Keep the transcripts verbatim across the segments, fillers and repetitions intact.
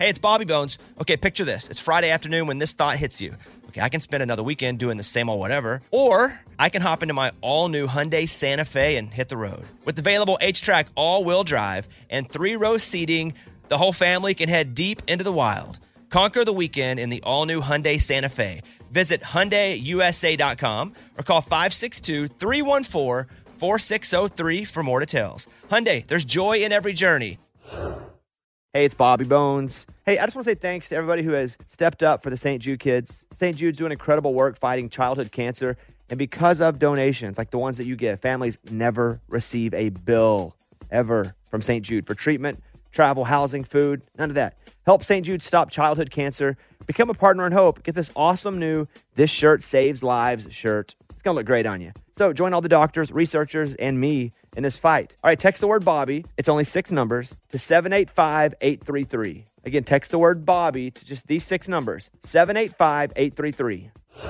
Hey, it's Bobby Bones. Okay, picture this. It's Friday afternoon when this thought hits you. Okay, I can spend another weekend doing the same old whatever, or I can hop into my all-new Hyundai Santa Fe and hit the road. With available H-Track all-wheel drive and three-row seating, the whole family can head deep into the wild. Conquer the weekend in the all-new Hyundai Santa Fe. Visit Hyundai U S A dot com or call five six two, three one four, four six zero three for more details. Hyundai, there's joy in every journey. Hey, it's Bobby Bones. Hey, I just want to say thanks to everybody who has stepped up for the Saint Jude kids. Saint Jude's doing incredible work fighting childhood cancer. And because of donations like the ones that you give, families never receive a bill ever from Saint Jude for treatment, travel, housing, food, none of that. Help Saint Jude stop childhood cancer. Become a partner in hope. Get this awesome new This Shirt Saves Lives shirt. It's going to look great on you. So join all the doctors, researchers, and me in this fight. All right, text the word Bobby. It's only six numbers to seven eight five, eight three three. Again, text the word Bobby to just these six numbers, seven eight five, eight three three.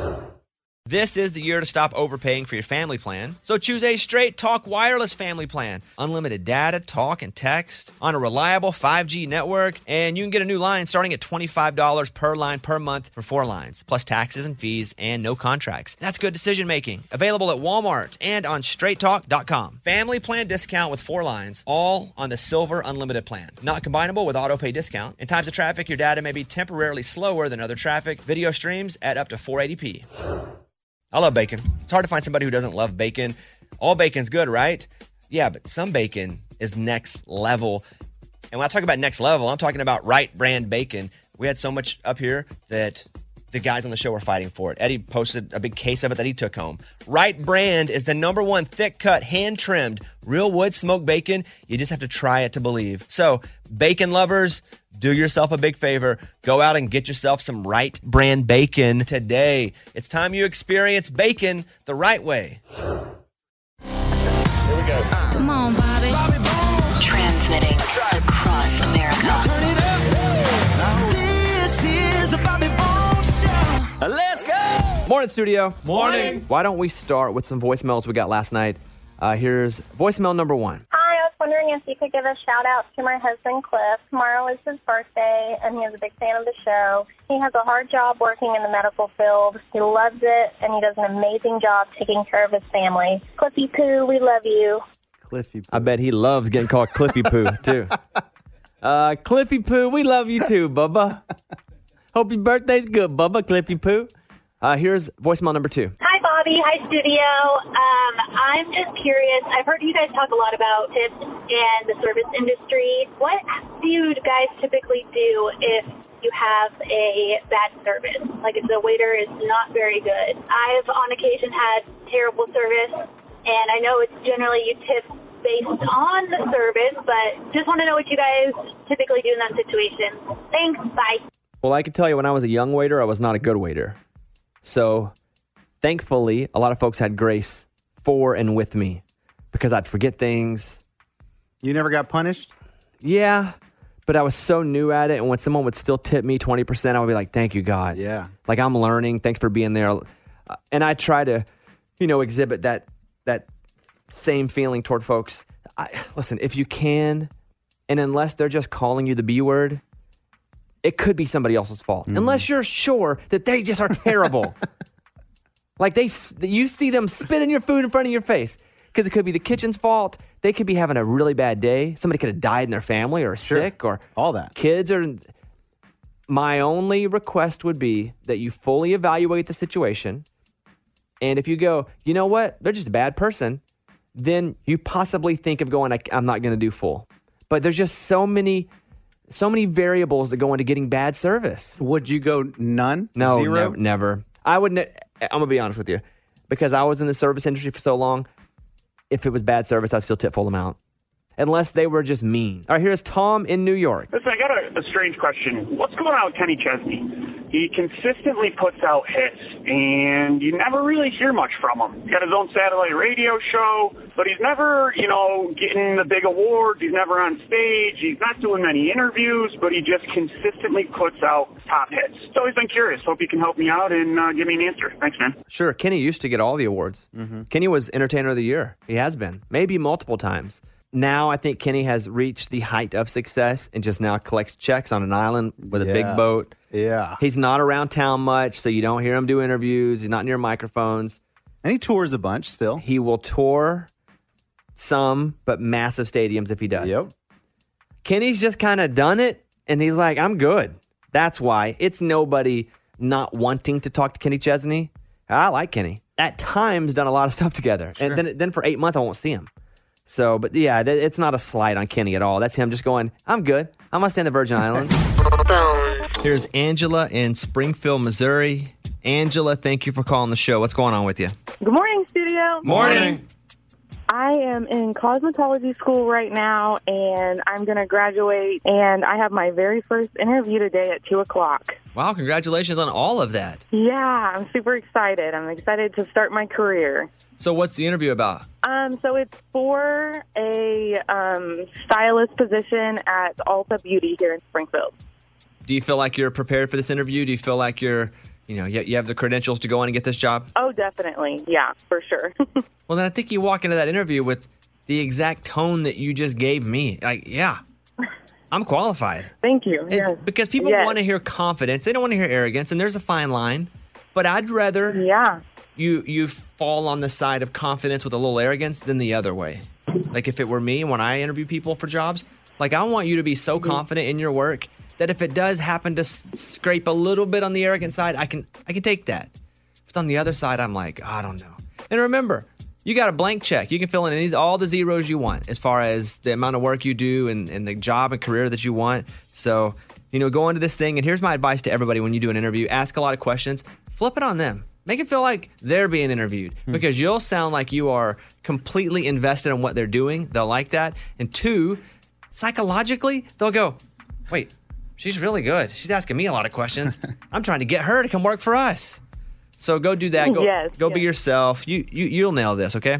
This is the year to stop overpaying for your family plan. So choose a Straight Talk Wireless family plan. Unlimited data, talk, and text on a reliable five G network. And you can get a new line starting at twenty-five dollars per line per month for four lines, plus taxes and fees and no contracts. That's good decision making. Available at Walmart and on straight talk dot com. Family plan discount with four lines, all on the Silver Unlimited plan. Not combinable with auto pay discount. In times of traffic, your data may be temporarily slower than other traffic. Video streams at up to four eighty p. I love bacon. It's hard to find somebody who doesn't love bacon. All bacon's good, right? Yeah, but some bacon is next level. And when I talk about next level, I'm talking about Wright Brand bacon. We had so much up here that the guys on the show were fighting for it. Eddie posted a big case of it that he took home. Wright Brand is the number one thick-cut, hand-trimmed, real wood smoked bacon. You just have to try it to believe. So, bacon lovers, do yourself a big favor. Go out and get yourself some Wright Brand bacon today. It's time you experience bacon the right way. Here we go. Come on, Bobby. Bobby Bones. Transmitting across America. Now turn it up. Now this is the Bobby Bones Show. Let's go. Morning, studio. Morning. Why don't we start with some voicemails we got last night? Uh, here's voicemail number one. Hi, I was wondering if you could give a shout out to my husband, Cliff. Tomorrow is his birthday, and he is a big fan of the show. He has a hard job working in the medical field. He loves it, and he does an amazing job taking care of his family. Cliffy Poo, we love you. Cliffy Poo. I bet he loves getting called Cliffy Poo, too. Uh, Cliffy Poo, we love you, too, Bubba. Hope your birthday's good, Bubba, Cliffy Poo. Uh, here's voicemail number two. Hi, Bobby. Hi, studio. Um, I'm just curious. I've heard you guys talk a lot about tips and the service industry. What do you guys typically do if you have a bad service? Like if the waiter is not very good. I've on occasion had terrible service, and I know it's generally you tip based on the service, but just want to know what you guys typically do in that situation. Thanks. Bye. Well, I can tell you when I was a young waiter, I was not a good waiter. So, thankfully, a lot of folks had grace for and with me because I'd forget things. You never got punished? Yeah, but I was so new at it. And when someone would still tip me twenty percent, I would be like, thank you, God. Yeah. Like, I'm learning. Thanks for being there. Uh, and I try to, you know, exhibit that that same feeling toward folks. I, listen, if you can, and unless they're just calling you the B word, it could be somebody else's fault. Mm. Unless you're sure that they just are terrible. Like they, you see them spitting your food in front of your face. Because it could be the kitchen's fault. They could be having a really bad day. Somebody could have died in their family or Sure. sick or all that. Kids are. My only request would be that you fully evaluate the situation. And if you go, you know what? They're just a bad person. Then you possibly think of going, I'm not going to do full. But there's just so many... So many variables that go into getting bad service. Would you go none? No, Zero? ne- never. I would. Ne- I'm gonna be honest with you, because I was in the service industry for so long. If it was bad service, I'd still tip full amount, unless they were just mean. All right, here's Tom in New York. Listen, I got a, a strange question. What's going on with Kenny Chesney? He consistently puts out hits, and you never really hear much from him. He's got his own satellite radio show, but he's never, you know, getting the big awards. He's never on stage. He's not doing many interviews, but he just consistently puts out top hits. So always been curious. Hope you can help me out and uh, give me an answer. Thanks, man. Sure, Kenny used to get all the awards. Mm-hmm. Kenny was Entertainer of the Year. He has been, maybe multiple times. now I think Kenny has reached the height of success and just now collects checks on an island with a Yeah. big boat. Yeah. He's not around town much, so you don't hear him do interviews. He's not near microphones. And he tours a bunch still. He will tour some, but massive stadiums if he does. Yep. Kenny's just kind of done it, and he's like, I'm good. That's why. It's nobody not wanting to talk to Kenny Chesney. I like Kenny. At times, done a lot of stuff together. And then, then for eight months, I won't see him. So, but yeah, th- it's not a slight on Kenny at all. That's him just going, I'm good. I'm going to stay in the Virgin Islands. Here's Angela in Springfield, Missouri. Angela, thank you for calling the show. What's going on with you? Good morning, studio. Morning. I am in cosmetology school right now, and I'm going to graduate, and I have my very first interview today at two o'clock. Wow, congratulations on all of that. Yeah, I'm super excited. I'm excited to start my career. So what's the interview about? Um, so it's for a um, stylist position at Ulta Beauty here in Springfield. Do you feel like you're prepared for this interview? Do you feel like you're, you know, you you have the credentials to go in and get this job? Oh, definitely. Yeah, for sure. Well, then I think you walk into that interview with the exact tone that you just gave me. Like, yeah, I'm qualified. Thank you. And- Yes. Because people Yes. want to hear confidence. They don't want to hear arrogance, and there's a fine line. But I'd rather Yeah. you you fall on the side of confidence with a little arrogance than the other way. Like if it were me when I interview people for jobs, like I want you to be so confident in your work that if it does happen to s- scrape a little bit on the arrogant side, I can I can take that. If it's on the other side, I'm like, I don't know. And remember, you got a blank check. You can fill in any, all the zeros you want as far as the amount of work you do and, and the job and career that you want. So, you know, go into this thing. And here's my advice to everybody when you do an interview. Ask a lot of questions. Flip it on them. Make it feel like they're being interviewed because you'll sound like you are completely invested in what they're doing. They'll like that. And two, psychologically, they'll go, wait, she's really good. She's asking me a lot of questions. I'm trying to get her to come work for us. So go do that. Go, Yes, go be yes. yourself. You, you, you'll nail this, okay?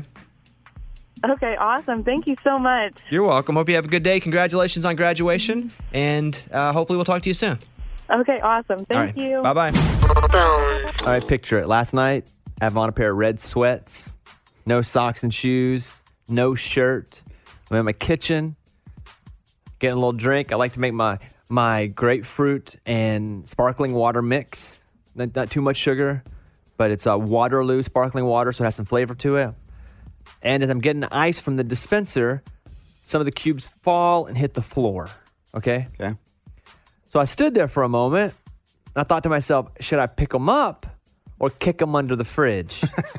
Okay, awesome. Thank you so much. You're welcome. Hope you have a good day. Congratulations on graduation. And uh, hopefully we'll talk to you soon. Okay, awesome. Thank All right. you. Bye-bye. All right, picture it. Last night, I have on a pair of red sweats, no socks and shoes, no shirt. I'm in my kitchen, getting a little drink. I like to make my, my grapefruit and sparkling water mix. Not, not too much sugar, but it's a Waterloo sparkling water, so it has some flavor to it. And as I'm getting the ice from the dispenser, some of the cubes fall and hit the floor. Okay? Okay. So I stood there for a moment. And I thought to myself, should I pick them up or kick them under the fridge?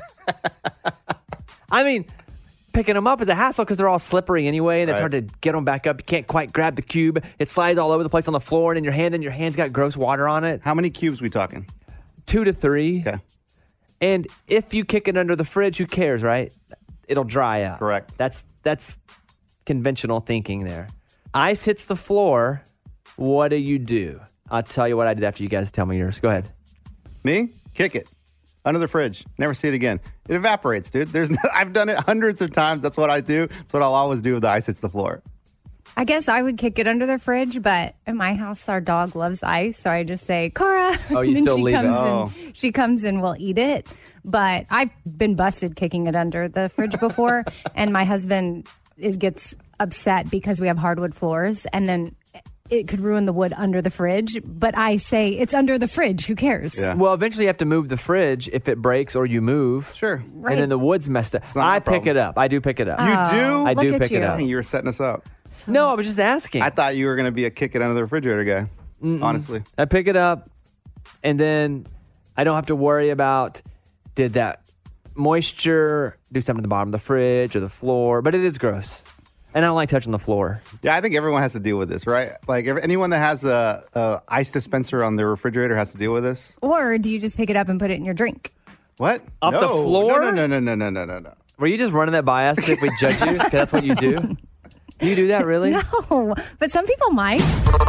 I mean, picking them up is a hassle because they're all slippery anyway, and it's Right. hard to get them back up. You can't quite grab the cube. It slides all over the place on the floor and in your hand, and your hand's got gross water on it. How many cubes we talking? Two to three. Okay. And if you kick it under the fridge, who cares, right? It'll dry up. Correct. That's that's conventional thinking there. Ice hits the floor. What do you do? I'll tell you what I did after you guys tell me yours. Go ahead. Me? Kick it. Under the fridge. Never see it again. It evaporates, dude. There's no, I've done it hundreds of times. That's what I do. That's what I'll always do if the ice hits the floor. I guess I would kick it under the fridge, but in my house, our dog loves ice, so I just say, Cora. Oh, you and then still she leave it. comes Oh. And, she comes and will eat it. But I've been busted kicking it under the fridge before, and my husband is gets upset because we have hardwood floors, and then it could ruin the wood under the fridge. But I say, it's under the fridge. Who cares? Yeah. Well, eventually you have to move the fridge if it breaks or you move. Sure. And then the wood's messed up. not my I pick problem. it up. I do pick it up. You do? I look do at pick it you. up. Hey, you were setting us up. No, I was just asking. I thought you were going to be a kick it under the refrigerator guy. Honestly. I pick it up, and then I don't have to worry about did that moisture do something to the bottom of the fridge or the floor. But it is gross, and I don't like touching the floor. Yeah, I think everyone has to deal with this, right? Like if anyone that has a, a ice dispenser on their refrigerator has to deal with this. Or do you just pick it up and put it in your drink? What? Off the No. floor? No, no, no, no, no, no, no, no. Were you just running that by us if we judge you? 'Cause that's what you do. Do you do that really? No, but some people might.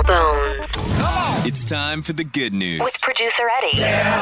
It's time for the good news. With producer Eddie.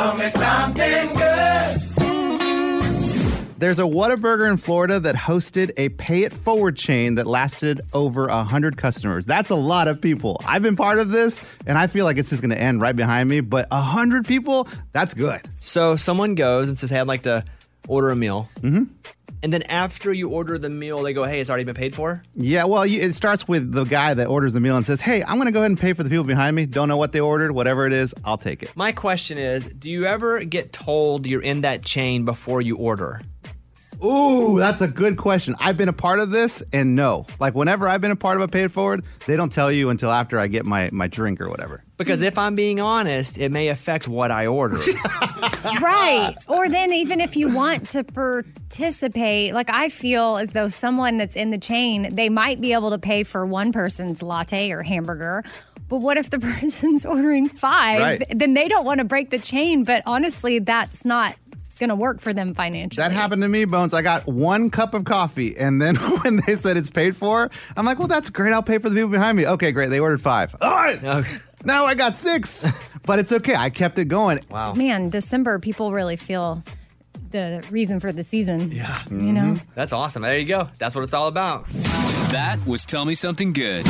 There's a Whataburger in Florida that hosted a pay it forward chain that lasted over one hundred customers. That's a lot of people. I've been part of this, and I feel like it's just going to end right behind me, but one hundred people, that's good. So someone goes and says, hey, I'd like to order a meal. Mm-hmm. And then after you order the meal, they go, hey, it's already been paid for? Yeah, well, you, it starts with the guy that orders the meal and says, hey, I'm going to go ahead and pay for the people behind me. Don't know what they ordered. Whatever it is, I'll take it. My question is, do you ever get told you're in that chain before you order? Ooh, that's a good question. I've been a part of this, and no. Like, whenever I've been a part of a paid forward, they don't tell you until after I get my, my drink or whatever. Because if I'm being honest, it may affect what I order. Right. Or then even if you want to participate, like I feel as though someone that's in the chain, they might be able to pay for one person's latte or hamburger. But what if the person's ordering five? Right. Then they don't want to break the chain. But honestly, that's not going to work for them financially. That happened to me, Bones. I got one cup of coffee, and then when they said it's paid for, I'm like, well, that's great. I'll pay for the people behind me. Okay, great. They ordered five. All right. Okay. Now I got six. But it's okay. I kept it going. Wow. Man, December, people really feel the reason for the season. Yeah. You know? That's awesome. There you go. That's what it's all about. That was Tell Me Something Good.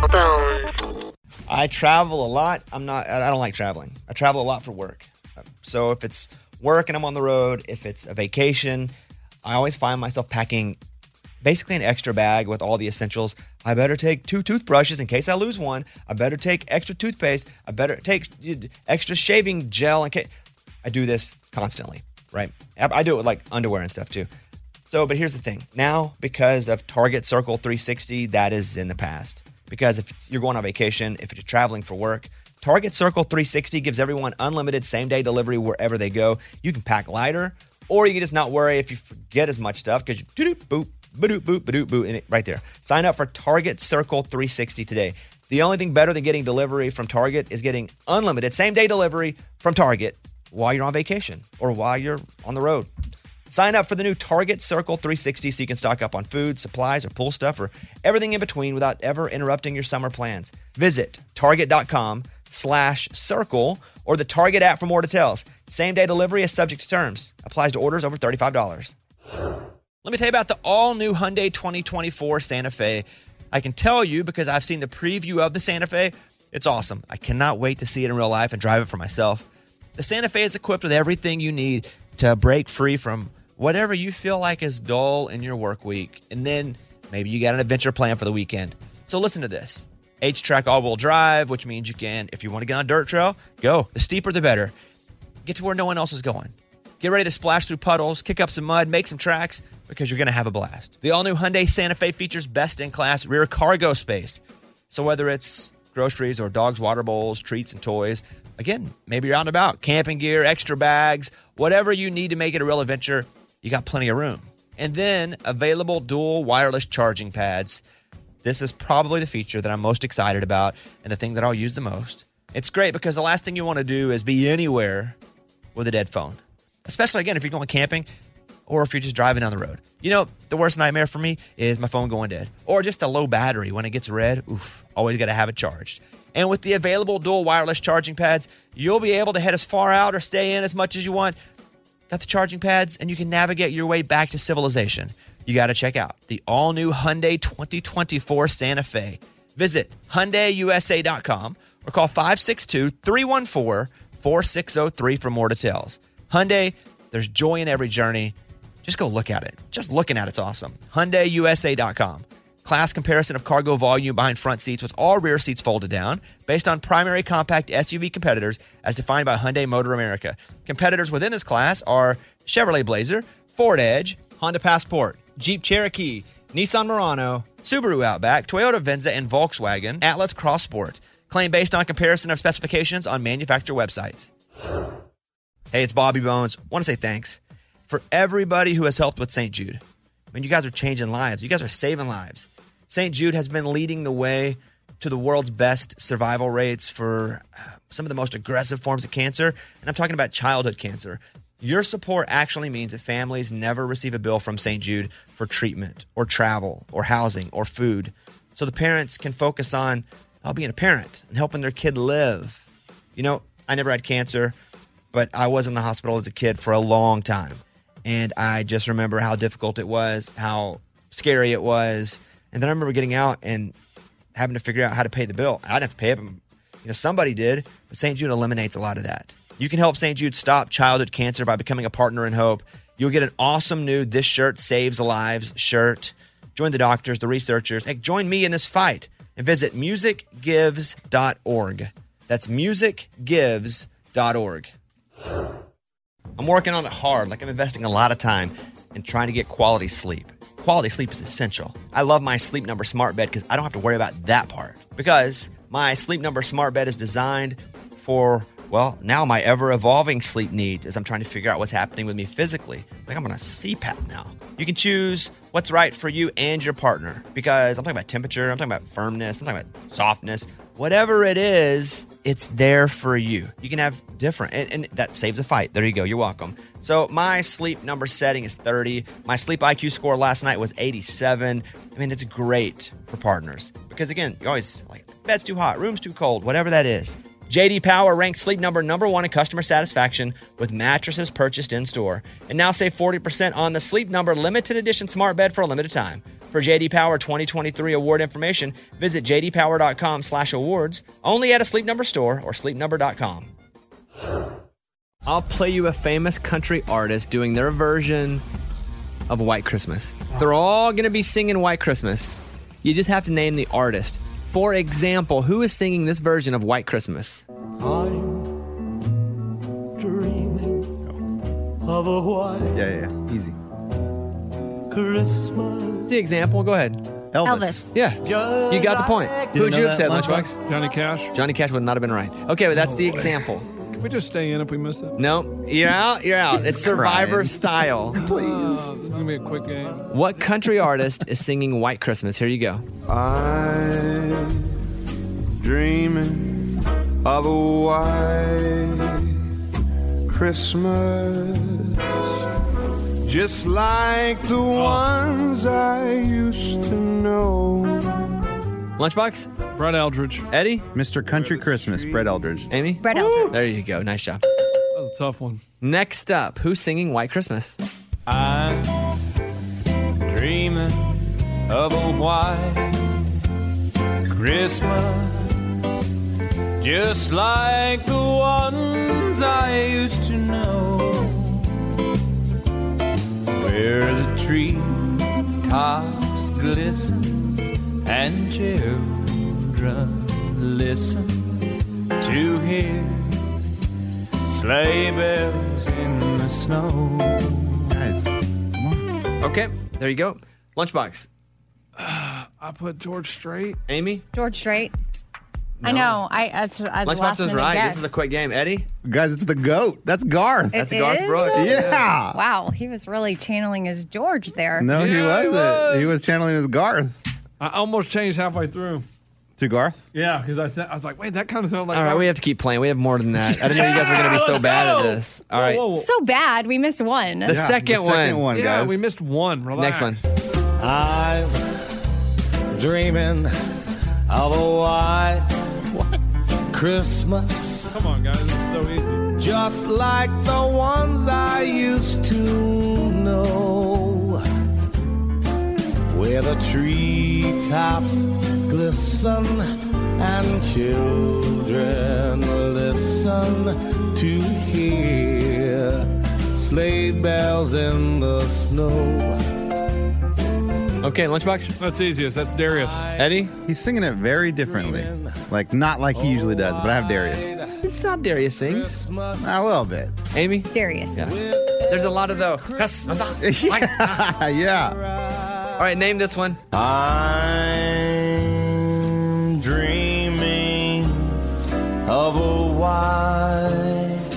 I travel a lot. I'm not, I don't like traveling. I travel a lot for work. So if it's work and I'm on the road, if it's a vacation, I always find myself packing basically an extra bag with all the essentials. I better take two toothbrushes in case I lose one. I better take extra toothpaste. I better take extra shaving gel in case. I do this constantly, right? I do it with like underwear and stuff too. So, but here's the thing. Now, because of Target Circle three sixty, that is in the past. Because if it's, you're going on vacation, if you're traveling for work, Target Circle three sixty gives everyone unlimited same-day delivery wherever they go. You can pack lighter, or you can just not worry if you forget as much stuff because you do-doop, boop, ba-doop, boop, ba-doop, boop, and it right there. Sign up for Target Circle three sixty today. The only thing better than getting delivery from Target is getting unlimited same-day delivery from Target while you're on vacation or while you're on the road. Sign up for the new Target Circle three sixty so you can stock up on food, supplies, or pool stuff, or everything in between without ever interrupting your summer plans. Visit Target.com slash circle or the Target app for more details. Same-day delivery is subject to terms. Applies to orders over thirty-five dollars. Let me tell you about the all-new Hyundai twenty twenty-four Santa Fe. I can tell you because I've seen the preview of the Santa Fe. It's awesome. I cannot wait to see it in real life and drive it for myself. The Santa Fe is equipped with everything you need to break free from whatever you feel like is dull in your work week. And then maybe you got an adventure plan for the weekend. So listen to this. H-Track all-wheel drive, which means you can, if you want to get on a dirt trail, go. The steeper, the better. Get to where no one else is going. Get ready to splash through puddles, kick up some mud, make some tracks, because you're going to have a blast. The all-new Hyundai Santa Fe features best-in-class rear cargo space. So whether it's groceries or dogs' water bowls, treats, and toys, again, maybe you're out and about, camping gear, extra bags, whatever you need to make it a real adventure, you got plenty of room. And then available dual wireless charging pads. This is probably the feature that I'm most excited about and the thing that I'll use the most. It's great because the last thing you want to do is be anywhere with a dead phone. Especially, again, if you're going camping or if you're just driving down the road. You know, the worst nightmare for me is my phone going dead. Or just a low battery when it gets red. Oof, always got to have it charged. And with the available dual wireless charging pads, you'll be able to head as far out or stay in as much as you want. Got the charging pads, and you can navigate your way back to civilization. You got to check out the all-new Hyundai twenty twenty-four Santa Fe. Visit Hyundai U S A dot com or call five six two, three one four, four six zero three for more details. Hyundai, there's joy in every journey. Just go look at it. Just looking at it's awesome. Hyundai U S A dot com. Class comparison of cargo volume behind front seats with all rear seats folded down based on primary compact S U V competitors as defined by Hyundai Motor America. Competitors within this class are Chevrolet Blazer, Ford Edge, Honda Passport, Jeep Cherokee, Nissan Murano, Subaru Outback, Toyota Venza, and Volkswagen Atlas Cross Sport. Claim based on comparison of specifications on manufacturer websites. Hey, it's Bobby Bones. Want to say thanks for everybody who has helped with Saint Jude. I mean, you guys are changing lives. You guys are saving lives. Saint Jude has been leading the way to the world's best survival rates for some of the most aggressive forms of cancer, and I'm talking about childhood cancer. Your support actually means that families never receive a bill from Saint Jude for treatment or travel or housing or food, so the parents can focus on uh, being a parent and helping their kid live. You know, I never had cancer, but I was in the hospital as a kid for a long time, and I just remember how difficult it was, how scary it was. And then I remember getting out and having to figure out how to pay the bill. I didn't have to pay it, but, you know, somebody did. But Saint Jude eliminates a lot of that. You can help Saint Jude stop childhood cancer by becoming a partner in hope. You'll get an awesome new This Shirt Saves Lives shirt. Join the doctors, the researchers. Hey, join me in this fight and visit music gives dot org. That's music gives dot org. I'm working on it hard. Like I'm investing a lot of time in trying to get quality sleep. Quality sleep is essential. I love my Sleep Number smart bed because I don't have to worry about that part. Because my Sleep Number smart bed is designed for, well, now my ever-evolving sleep needs as I'm trying to figure out what's happening with me physically. Like I'm on a C PAP now. You can choose what's right for you and your partner because I'm talking about temperature, I'm talking about firmness, I'm talking about softness. Whatever it is, it's there for you. You can have different, and, and that saves a fight. There you go. You're welcome. So my Sleep Number setting is thirty. My Sleep I Q score last night was eighty-seven. I mean, it's great for partners because, again, you're always like, bed's too hot, room's too cold, whatever that is. J D Power ranks Sleep Number number one in customer satisfaction with mattresses purchased in-store. And now save forty percent on the Sleep Number limited edition smart bed for a limited time. For J D Power twenty twenty-three award information, visit j d power dot com slash awards, only at a Sleep Number store or sleep number dot com. I'll play you a famous country artist doing their version of White Christmas. They're all going to be singing White Christmas. You just have to name the artist. For example, who is singing this version of White Christmas? I'm dreaming of a white Yeah, yeah, yeah. Easy. Christmas. What's the example? Go ahead. Elvis. Yeah, you got the point. Who would know you have that, said, Lunchbox? Johnny Cash. Johnny Cash would not have been right. Okay, but that's the example. Can we just stay in if we miss it? No, you're out. You're out. It's Survivor Ryan. style. Please. Uh, it's gonna be a quick game. What country artist is singing White Christmas? Here you go. I'm dreaming of a white Christmas, just like the ones I used to know. Lunchbox? Brett Eldridge. Eddie? Mister Country Christmas, Brett Eldridge. Amy? Brett Eldridge. There you go. Nice job. That was a tough one. Next up, who's singing White Christmas? I'm dreaming of a white Christmas, just like the ones I used to know, where the tree tops glisten and children listen to hear sleigh bells in the snow. Guys, come on. Okay, there you go. Lunchbox. I put George Strait. Amy? George Strait. I know. I that's, that's Lunchbox last was minute right. guess. This is a quick game. Eddie? Guys, it's the GOAT. That's Garth. It That's Garth is? Brooks. Yeah. Wow, he was really channeling his George there. No, he Yeah, he wasn't. was. He was channeling his Garth. I almost changed halfway through. To Garth? Yeah, because I said I was like, wait, that kind of sounded like. All right, we have to keep playing. We have more than that. I didn't know you guys were going to be so Let's bad at go. this. All right. Whoa, whoa. So bad, we missed one. The second the second one. one, Yeah, guys. we missed one. Relax. Next one. I'm dreaming of a white What? Christmas, Come on, guys. It's so easy. just like the ones I used to know, where the treetops glisten and children listen to hear sleigh bells in the snow. Okay, Lunchbox. That's easiest. That's Darius. Eddie? He's singing it very differently. Like, not like he usually does, but I have Darius. It's not Darius sings. A little bit. Amy? Darius. Yeah. There's a lot of though. yeah. yeah. All right, name this one. I'm dreaming of a white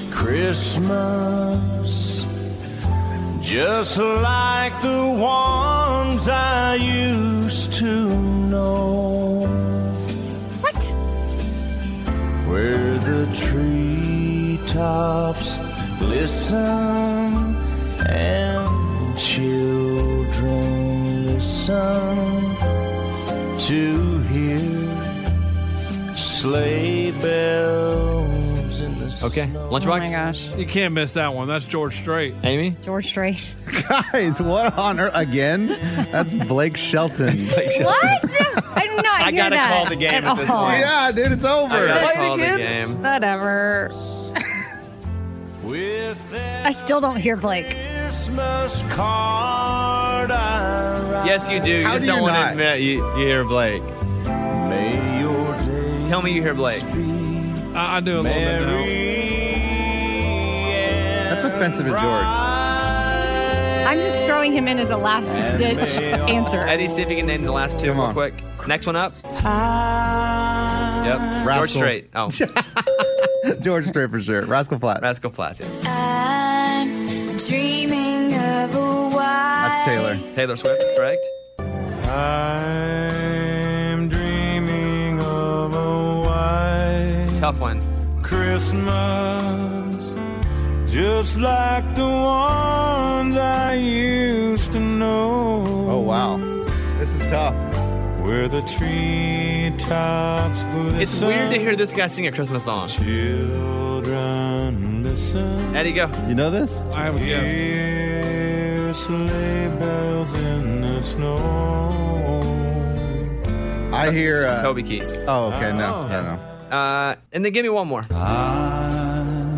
Christmas, just like the ones I used to know, What? where the treetops glisten and children listen to hear sleigh bells in the Okay, snow. Lunchbox. Oh my gosh. You can't miss that one. That's George Strait. Amy? George Strait. Guys, what on earth? Again? That's Blake Shelton. What? I did not I hear gotta that call the game at this all. point. Yeah, dude, it's over. I gotta Play it call the again? game. Whatever. With I still don't hear Blake. Christmas card I write. Yes, you do. You How just do don't you want to not? admit you, you hear Blake. May your day Tell me you hear Blake. I, I do a little bit now. That's offensive to George. I'm just throwing him in as a last ditch answer. Eddie, see if you can name the last two Come real on. quick. Next one up. Yep. George Rascal. Strait. Oh, George Strait for sure. Rascal Flatts. Rascal Flatts. Yeah. I'm dreaming of a white. That's Taylor. Taylor Swift, correct? I'm dreaming of a white Tough one. Christmas, just like the ones I used to know. Oh, wow. This is tough. Where the treetops glisten. It's weird to hear this guy sing a Christmas song. Children, listen. Eddie, go. You know this? I have a guess. Hear sleigh bells in the snow. I hear. Uh, Toby Keith. Oh, okay. No, no, no. Uh, and then give me one more. I'm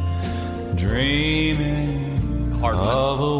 dreaming Hard one. of a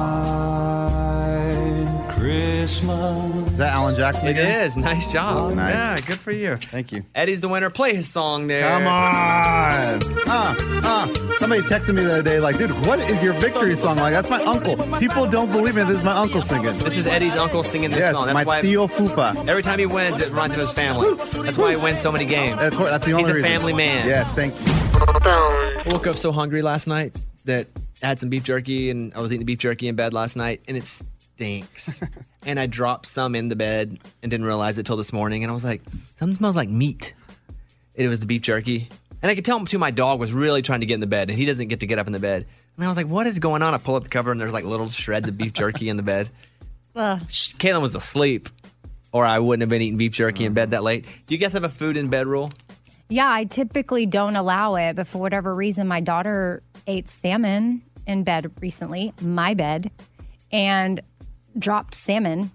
white Christmas. Is that Alan Jackson It again? is. Nice job. Oh, nice. Yeah, good for you. Thank you. Eddie's the winner. Play his song there. Come on. Uh, uh. Somebody texted me the other day, like, dude, what is your victory song like? That's my uncle. People don't believe me. This is my uncle singing. This is Eddie's uncle singing this Yes, song. That's my why Theo Fufa. every time he wins, it reminds him of his family. That's why he wins so many games. Of course, that's the only He's a reason. family man. Yes, thank you. I woke up so hungry last night that I had some beef jerky, and I was eating the beef jerky in bed last night, and it stinks. And I dropped some in the bed and didn't realize it till this morning. And I was like, something smells like meat. It was the beef jerky. And I could tell too my dog was really trying to get in the bed, and he doesn't get to get up in the bed. And I was like, what is going on? I pull up the cover, and there's like little shreds of beef jerky in the bed. Ugh. Shh, Kaylin was asleep, or I wouldn't have been eating beef jerky in bed that late. Do you guys have a food in bed rule? Yeah, I typically don't allow it, but for whatever reason, my daughter ate salmon in bed recently, my bed, and dropped salmon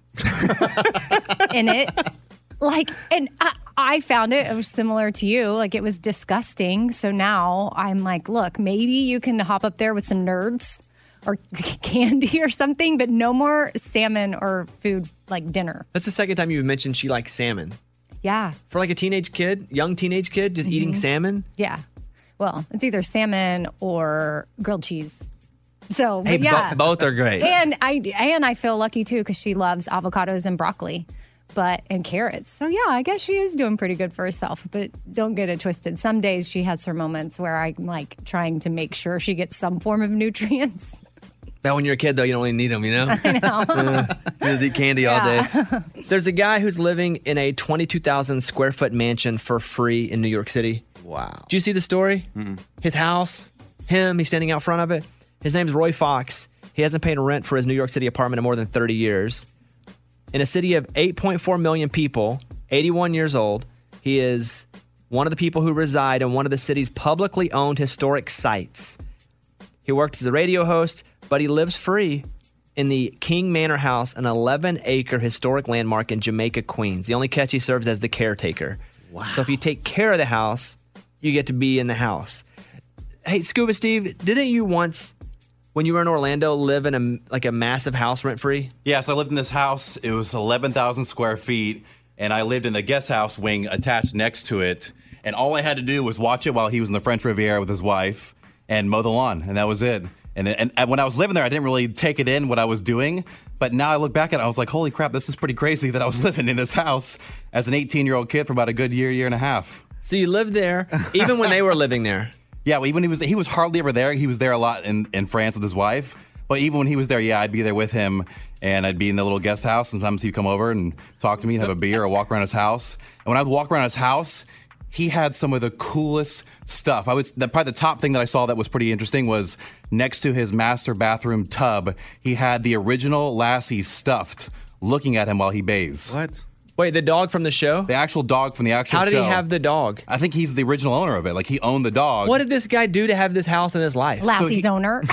in it. Like, and I, I found it, it was similar to you. Like, it was disgusting. So now I'm like, look, maybe you can hop up there with some nerds or candy or something, but no more salmon or food like dinner. That's the second time you've mentioned she likes salmon. Yeah. For like a teenage kid, young teenage kid, just eating salmon? Yeah. Well, it's either salmon or grilled cheese. So, Hey, but yeah. bo- both are great. And I and I feel lucky too because she loves avocados and broccoli, but and carrots. So yeah, I guess she is doing pretty good for herself. But don't get it twisted. Some days she has her moments where I'm like trying to make sure she gets some form of nutrients. But when you're a kid, though, you don't really need them, you know? I know. Uh, you just eat candy all Yeah. day. There's a guy who's living in a twenty-two thousand square foot mansion for free in New York City. Wow. Did you see the story? Mm-mm. His house, him, he's standing out front of it. His name's Roy Fox. He hasn't paid rent for his New York City apartment in more than thirty years. In a city of eight point four million people, eighty-one years old, he is one of the people who reside in one of the city's publicly owned historic sites. He worked as a radio host, but he lives free in the King Manor House, an eleven acre historic landmark in Jamaica, Queens. The only catch, he serves as the caretaker. Wow. So if you take care of the house, you get to be in the house. Hey, Scuba Steve, didn't you once, when you were in Orlando, live in a like a massive house rent free? Yes, I lived in this house. It was eleven thousand square feet, and I lived in the guest house wing attached next to it. And all I had to do was watch it while he was in the French Riviera with his wife and mow the lawn, and that was it. And, and and when I was living there, I didn't really take it in what I was doing. But now I look back at it, I was like, holy crap, this is pretty crazy that I was living in this house as an eighteen-year-old kid for about a good year, year and a half. So you lived there even when they were living there? Yeah, well, even he was he was hardly ever there. He was there a lot in, in France with his wife. But even when he was there, yeah, I'd be there with him, and I'd be in the little guest house. Sometimes he'd come over and talk to me and have a beer or walk around his house. And when I'd walk around his house, he had some of the coolest stuff. I was the, probably the top thing that I saw that was pretty interesting was next to his master bathroom tub, he had the original Lassie stuffed, looking at him while he bathes. What? Wait, the dog from the show? The actual dog from the actual show. How did he have the dog? I think he's the original owner of it. Like, he owned the dog. What did this guy do to have this house in his life? Lassie's owner.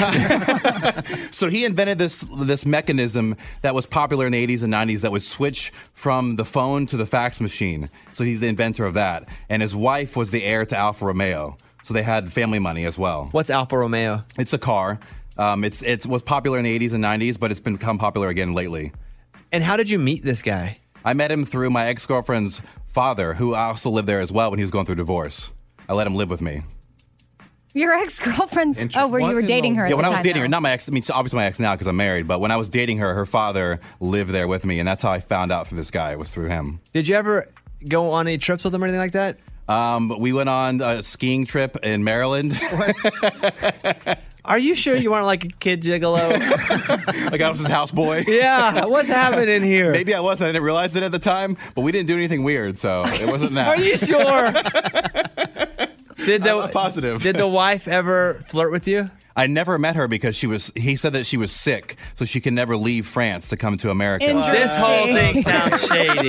So he invented this this mechanism that was popular in the eighties and nineties that would switch from the phone to the fax machine. So he's the inventor of that. And his wife was the heir to Alfa Romeo. So they had family money as well. What's Alfa Romeo? It's a car. Um, it's it's was popular in the eighties and nineties, but it's become popular again lately. And how did you meet this guy? I met him through my ex-girlfriend's father, who also lived there as well when he was going through divorce. I let him live with me. Your ex-girlfriend's, oh, where you were dating her at Yeah, when the I was time, dating though. her, not my ex, I mean, obviously my ex now because I'm married, but when I was dating her, her father lived there with me, and that's how I found out through this guy, was through him. Did you ever go on any trips with him or anything like that? Um, we went on a skiing trip in Maryland. Are you sure you weren't like a kid gigolo? Like I was his houseboy? Yeah, what's happening here? Maybe I was, and I didn't realize it at the time, but we didn't do anything weird, so it wasn't that. Are you sure? Did the I'm positive. Did the wife ever flirt with you? I never met her because she was. He said that she was sick, so she could never leave France to come to America. This whole thing sounds shady.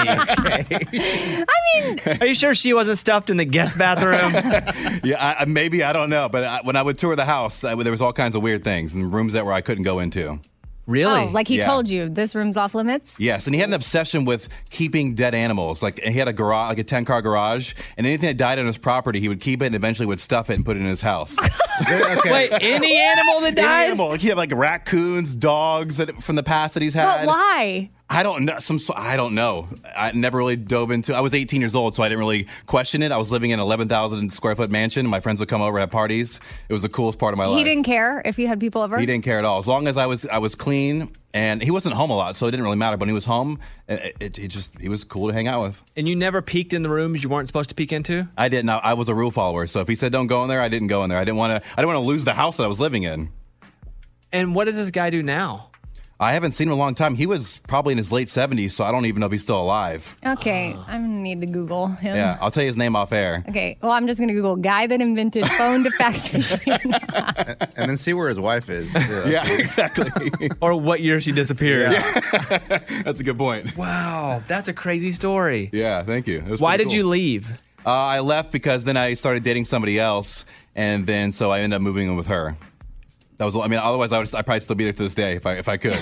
I mean, Are you sure she wasn't stuffed in the guest bathroom? Yeah, I, maybe I don't know, but I, when I would tour the house, I, there was all kinds of weird things and rooms that where I couldn't go into. Really? oh, like he Yeah. told you, this room's off limits? Yes, and he had an obsession with keeping dead animals. Like he had a garage, like a ten-car garage, and anything that died on his property, he would keep it and eventually would stuff it and put it in his house. Wait, any animal that Any died? animal. Like he had like raccoons, dogs that, from the past that he's had. But why? I don't know. Some I don't know. I never really dove into. I was eighteen years old, so I didn't really question it. I was living in an eleven thousand square foot mansion. And my friends would come over and have parties. It was the coolest part of my life. He didn't care if you had people over? He didn't care at all. As long as I was I was clean, and he wasn't home a lot, so it didn't really matter. But when he was home, it, it, it just he was cool to hang out with. And you never peeked in the rooms you weren't supposed to peek into? I didn't. I, I was a rule follower, so if he said don't go in there, I didn't go in there. I didn't want to. I didn't want to lose the house that I was living in. And what does this guy do now? I haven't seen him in a long time. He was probably in his late seventies, so I don't even know if he's still alive. Okay, I'm going to need to Google him. Yeah, I'll tell you his name off air. Okay, well, I'm just going to Google guy that invented phone to fax machine. And then see where his wife is. Yeah, exactly. Or what year she disappeared. That's a good point. Wow, that's a crazy story. Yeah, thank you. It was Why pretty did you cool. leave? Uh, I left because then I started dating somebody else, and then so I ended up moving in with her. That was. I mean, otherwise I would. I'd probably still be there to this day if I if I could.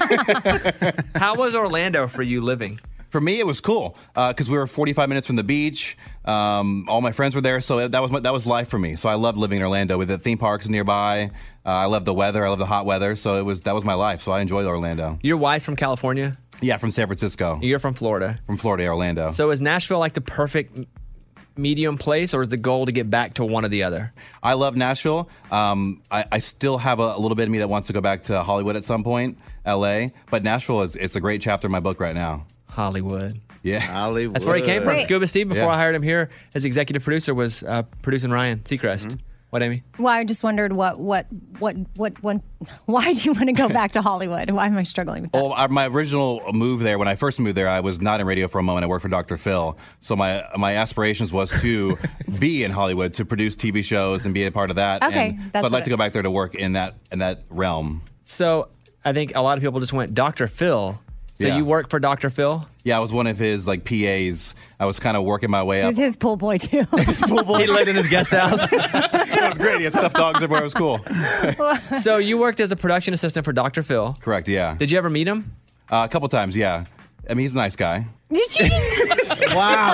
How was Orlando for you living? For me, it was cool because we were forty-five minutes from the beach. Um, all my friends were there, so that was my, that was life for me. So I loved living in Orlando with the theme parks nearby. Uh, I loved the weather. I loved the hot weather. So it was that was my life. So I enjoyed Orlando. Your wife's from California? Yeah, from San Francisco. You're from Florida? From Florida, Orlando. So is Nashville like the perfect medium place, or is the goal to get back to one or the other? I love Nashville. Um, I, I still have a, a little bit of me that wants to go back to Hollywood at some point, L A. But Nashville is it's a great chapter in my book right now. Hollywood. Yeah. Hollywood. That's where he came from. Wait. Scuba Steve, before Yeah. I hired him here as executive producer, was uh, producing Ryan Seacrest. Mm-hmm. What, Amy? Well, I just wondered what, what, what, what, what, why do you want to go back to Hollywood? Why am I struggling with that? Well, uh, my original move there, when I first moved there, I was not in radio for a moment. I worked for Doctor Phil. So my my aspirations was to be in Hollywood, to produce T V shows and be a part of that. Okay, and that's so I'd like what to go back there to work in that in that realm. So I think a lot of people just went Doctor Phil. So Yeah. you work for Doctor Phil? Yeah, I was one of his like P As. I was kind of working my way He up. was his pool boy, too. He lived in his guest house. It was great. He had stuffed dogs everywhere. It was cool. So you worked as a production assistant for Doctor Phil. Correct, yeah. Did you ever meet him? Uh, a couple times, yeah. I mean, he's a nice guy. Did you just... Wow.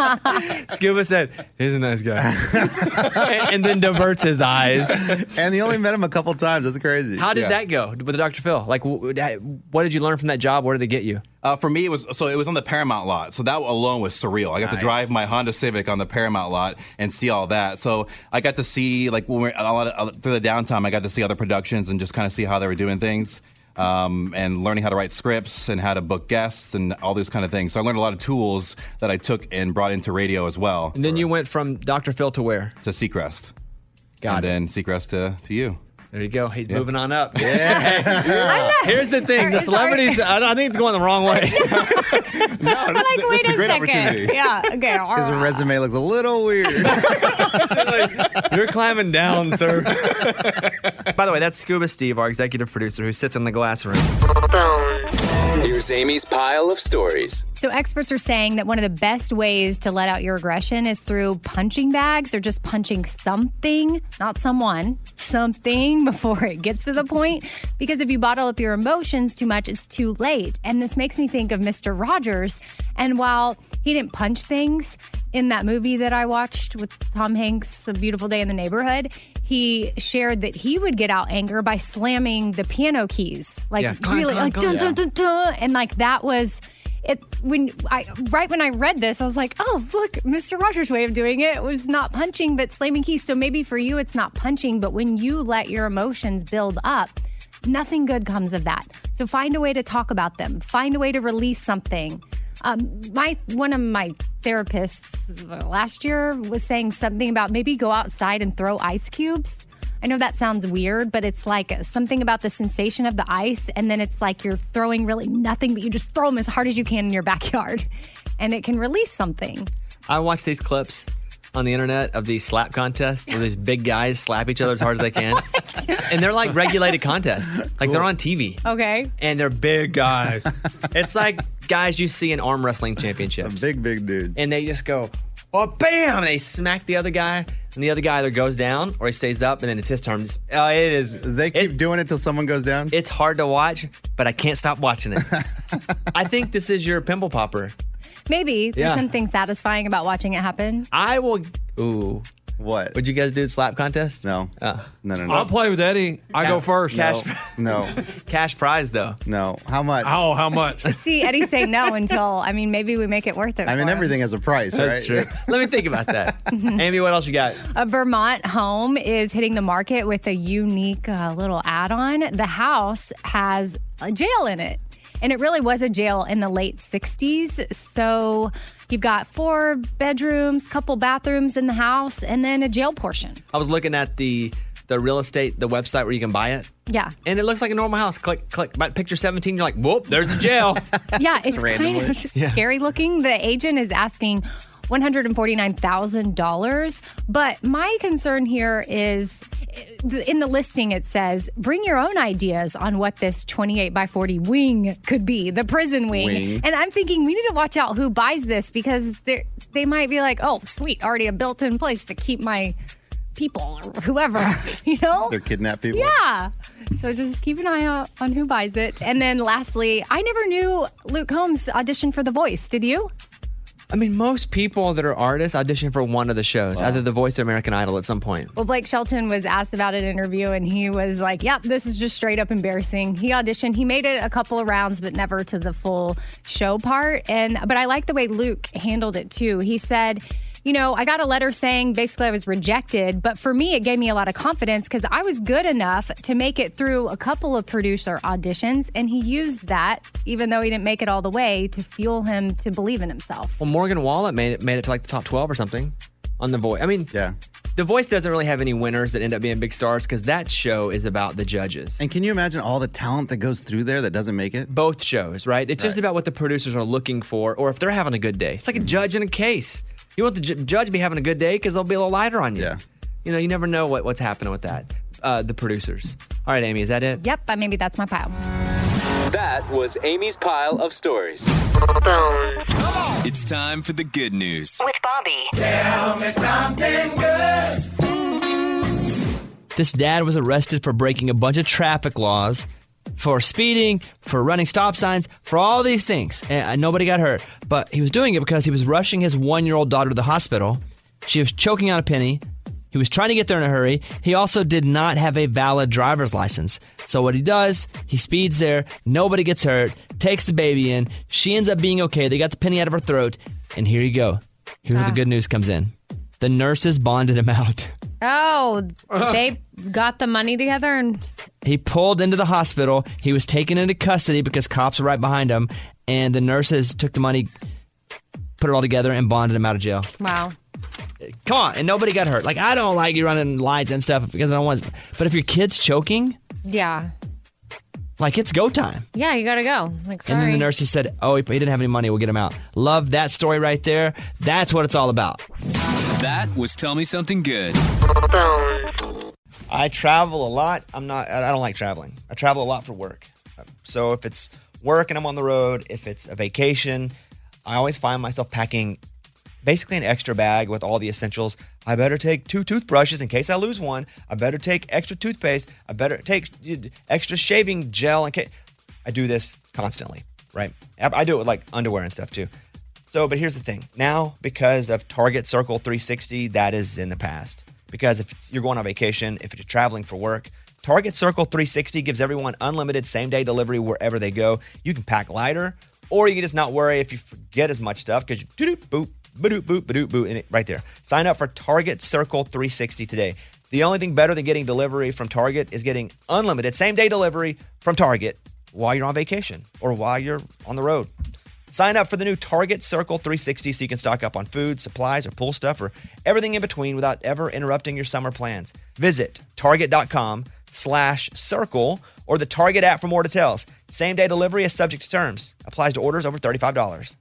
Scuba said, he's a nice guy. and, and then diverts his eyes. And you only met him a couple times. That's crazy. How did Yeah. that go with Doctor Phil? Like, wh- what did you learn from that job? Where did it get you? Uh, for me, it was so it was on the Paramount lot. So that alone was surreal. I got to Nice. drive my Honda Civic on the Paramount lot and see all that. So I got to see like when we're a lot of, through the downtime, I got to see other productions and just kind of see how they were doing things. Um, and learning how to write scripts and how to book guests and all these kind of things. So I learned a lot of tools that I took and brought into radio as well. And then you went from Doctor Phil to where? To Seacrest. Got and it. then Seacrest to, to you. There you go. He's Yeah. moving on up. I'm not- Here's the thing: the Sorry. celebrities. I, I think it's going the wrong way. No, this, I'm is, like, this wait is a a great second. opportunity. Yeah, okay. all His right. resume looks a little weird. You're climbing down, sir. By the way, that's Scuba Steve, our executive producer, who sits in the glass room. Here's Amy's pile of stories. So experts are saying that one of the best ways to let out your aggression is through punching bags or just punching something, not someone, something before it gets to the point. Because if you bottle up your emotions too much, it's too late. And this makes me think of Mister Rogers. And while he didn't punch things, in that movie that I watched with Tom Hanks, A Beautiful Day in the Neighborhood, he shared that he would get out anger by slamming the piano keys. Like Yeah. Clang, really, clang, like clang. dun, dun, dun, dun. And like that was it. When I, right when I read this, I was like, oh, look, Mister Rogers' way of doing it was not punching, but slamming keys. So maybe for you, it's not punching, but when you let your emotions build up, nothing good comes of that. So find a way to talk about them. Find a way to release something. Um, my one of my therapists last year was saying something about maybe go outside and throw ice cubes. I know that sounds weird, but it's like something about the sensation of the ice, and then it's like you're throwing really nothing, but you just throw them as hard as you can in your backyard, and it can release something. I watch these clips on the internet of these slap contests where these big guys slap each other as hard as they can. And they're like regulated contests. Like they're on T V. Okay. And they're big guys. It's like guys you see in arm wrestling championships. Big, big dudes. And they just go, oh, bam! And they smack the other guy. And the other guy either goes down or he stays up. And then it's his turn. Just, oh, it is. They keep doing it till someone goes down? It's hard to watch, but I can't stop watching it. I think this is your pimple popper. Maybe there's Yeah. something satisfying about watching it happen. I will. Ooh. What? Would you guys do the slap contest? No. Uh, No, no, no. I'll play with Eddie. I go first. Cash, No. cash prize, though. No. How much? Oh, how much? See, Eddie's saying no until, I mean, maybe we make it worth it. I mean, for him. everything has a price, That's right? true. Let me think about that. Amy, what else you got? A Vermont home is hitting the market with a unique uh, little add-on. The house has a jail in it. And it really was a jail in the late sixties. So you've got four bedrooms, couple bathrooms in the house, and then a jail portion. I was looking at the the real estate, the website where you can buy it. Yeah. And it looks like a normal house. Click, click. About picture seventeen, you're like, whoop, there's a jail. Yeah, Just it's kind randomly. of Yeah. scary looking. The agent is asking one hundred forty-nine thousand dollars. But my concern here is in the listing, it says, bring your own ideas on what this twenty-eight by forty wing could be, the prison wing. Wing. And I'm thinking we need to watch out who buys this because they they might be like, oh, sweet, already a built-in place to keep my people or whoever, you know? They're kidnapped people. Yeah. So just keep an eye out on who buys it. And then lastly, I never knew Luke Combs auditioned for The Voice. Did you? I mean, most people that are artists audition for one of the shows, either The Voice or American Idol at some point. Well, Blake Shelton was asked about an interview and he was like, yep, this is just straight up embarrassing. He auditioned. He made it a couple of rounds, but never to the full show part. And but I like the way Luke handled it too. He said, you know, I got a letter saying basically I was rejected, but for me, it gave me a lot of confidence because I was good enough to make it through a couple of producer auditions. And he used that, even though he didn't make it all the way, to fuel him to believe in himself. Well, Morgan Wallen made it made it to like the top twelve or something on The Voice. I mean, Yeah. The Voice doesn't really have any winners that end up being big stars because that show is about the judges. And can you imagine all the talent that goes through there that doesn't make it? Both shows, right? It's just Right. about what the producers are looking for or if they're having a good day. It's like a judge in a case. You want the ju- judge to be having a good day because they'll be a little lighter on you. Yeah. You know, you never know what, what's happening with that. Uh, the producers. All right, Amy, is that it? Yep, but maybe that's my pile. That was Amy's pile of stories. It's time for the good news. With Bobby. Tell me something good. This dad was arrested for breaking a bunch of traffic laws, for speeding, for running stop signs, for all these things. And nobody got hurt. But he was doing it because he was rushing his one-year-old daughter to the hospital. She was choking on a penny. He was trying to get there in a hurry. He also did not have a valid driver's license. So what he does, he speeds there. Nobody gets hurt. Takes the baby in. She ends up being okay. They got the penny out of her throat. And here you go. Here's where Ah. the good news comes in. The nurses bonded him out. Oh, they got the money together and He pulled into the hospital. He was taken into custody because cops were right behind him. And the nurses took the money, put it all together, and bonded him out of jail. wow. Come on. And nobody got hurt. Like, I don't like you running lights and stuff because I don't want. But if your kid's choking, Yeah. like, it's go time. Yeah, you gotta go. Like, sorry. And then the nurses said, oh, he he didn't have any money. We'll get him out. Love that story right there. That's what it's all about. That was Tell Me Something Good. I travel a lot. I'm not, I don't like traveling. I travel a lot for work. So if it's work and I'm on the road, if it's a vacation, I always find myself packing basically an extra bag with all the essentials. I better take two toothbrushes in case I lose one. I better take extra toothpaste. I better take extra shaving gel in case. I do this constantly, right? I I do it with like underwear and stuff too. So, but here's the thing. Now, because of Target Circle three sixty, that is in the past. Because if it's, you're going on vacation, if you're traveling for work, Target Circle three sixty gives everyone unlimited same-day delivery wherever they go. You can pack lighter, or you can just not worry if you forget as much stuff because you do-doop, boop, ba-doop, boop, ba-doop, boop, and it right there. Sign up for Target Circle three sixty today. The only thing better than getting delivery from Target is getting unlimited same-day delivery from Target while you're on vacation or while you're on the road. Sign up for the new Target Circle three sixty so you can stock up on food, supplies, or pool stuff, or everything in between without ever interrupting your summer plans. Visit target.com slash circle or the Target app for more details. Same-day delivery is subject to terms. Applies to orders over thirty-five dollars.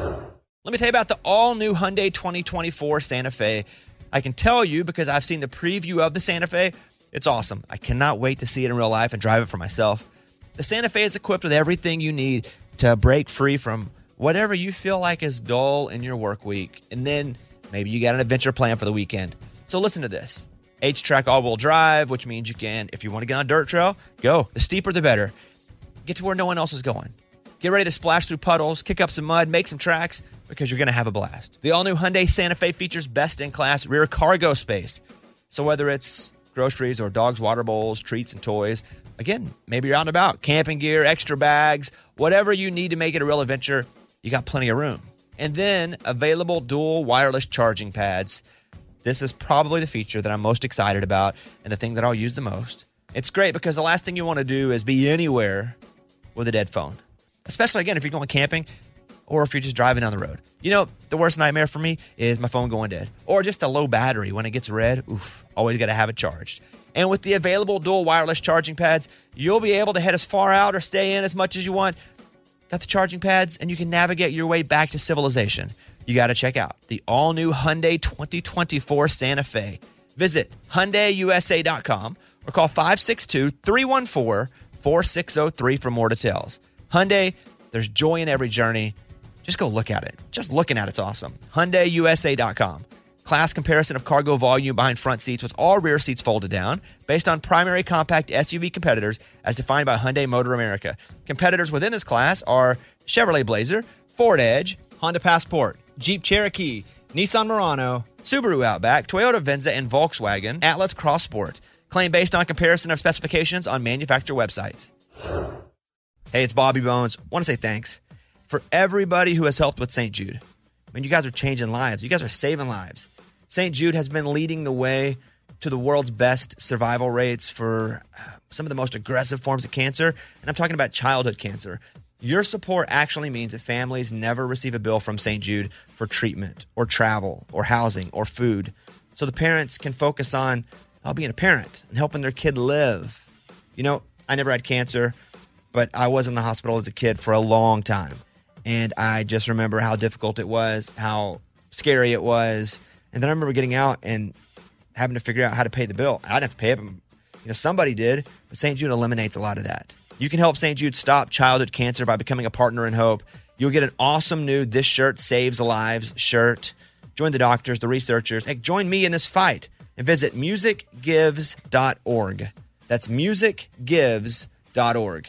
Let me tell you about the all-new Hyundai twenty twenty-four Santa Fe. I can tell you because I've seen the preview of the Santa Fe. It's awesome. I cannot wait to see it in real life and drive it for myself. The Santa Fe is equipped with everything you need to break free from whatever you feel like is dull in your work week. And then maybe you got an adventure plan for the weekend. So listen to this. H-Track all-wheel drive, which means you can, if you want to get on a dirt trail, go. The steeper, the better. Get to where no one else is going. Get ready to splash through puddles, kick up some mud, make some tracks, because you're going to have a blast. The all-new Hyundai Santa Fe features best-in-class rear cargo space. So whether it's groceries or dogs' water bowls, treats, and toys, again, maybe you're out and about, camping gear, extra bags, whatever you need to make it a real adventure, you got plenty of room. And then available dual wireless charging pads. This is probably the feature that I'm most excited about and the thing that I'll use the most. It's great because the last thing you want to do is be anywhere with a dead phone. Especially, again, if you're going camping or if you're just driving down the road. You know, the worst nightmare for me is my phone going dead. Or just a low battery when it gets red. Oof, always got to have it charged. And with the available dual wireless charging pads, you'll be able to head as far out or stay in as much as you want. Got the charging pads, and you can navigate your way back to civilization. You got to check out the all-new Hyundai twenty twenty-four Santa Fe. Visit Hyundai U S A dot com or call five six two, three one four, four six zero three for more details. Hyundai, there's joy in every journey. Just go look at it. Just looking at it's awesome. Hyundai U S A dot com. Class comparison of cargo volume behind front seats with all rear seats folded down based on primary compact S U V competitors as defined by Hyundai Motor America. Competitors within this class are Chevrolet Blazer, Ford Edge, Honda Passport, Jeep Cherokee, Nissan Murano, Subaru Outback, Toyota Venza, and Volkswagen Atlas Cross Sport. Claim based on comparison of specifications on manufacturer websites. Hey, it's Bobby Bones. Want to say thanks for everybody who has helped with Saint Jude. I mean, you guys are changing lives. You guys are saving lives. Saint Jude has been leading the way to the world's best survival rates for uh, some of the most aggressive forms of cancer, and I'm talking about childhood cancer. Your support actually means that families never receive a bill from Saint Jude for treatment or travel or housing or food, so the parents can focus on uh, being a parent and helping their kid live. You know, I never had cancer, but I was in the hospital as a kid for a long time, and I just remember how difficult it was, how scary it was. And then I remember getting out and having to figure out how to pay the bill. I didn't have to pay it, but, you know, somebody did. But Saint Jude eliminates a lot of that. You can help Saint Jude stop childhood cancer by becoming a partner in hope. You'll get an awesome new This Shirt Saves Lives shirt. Join the doctors, the researchers. Hey, join me in this fight and visit music gives dot org. That's music gives dot org.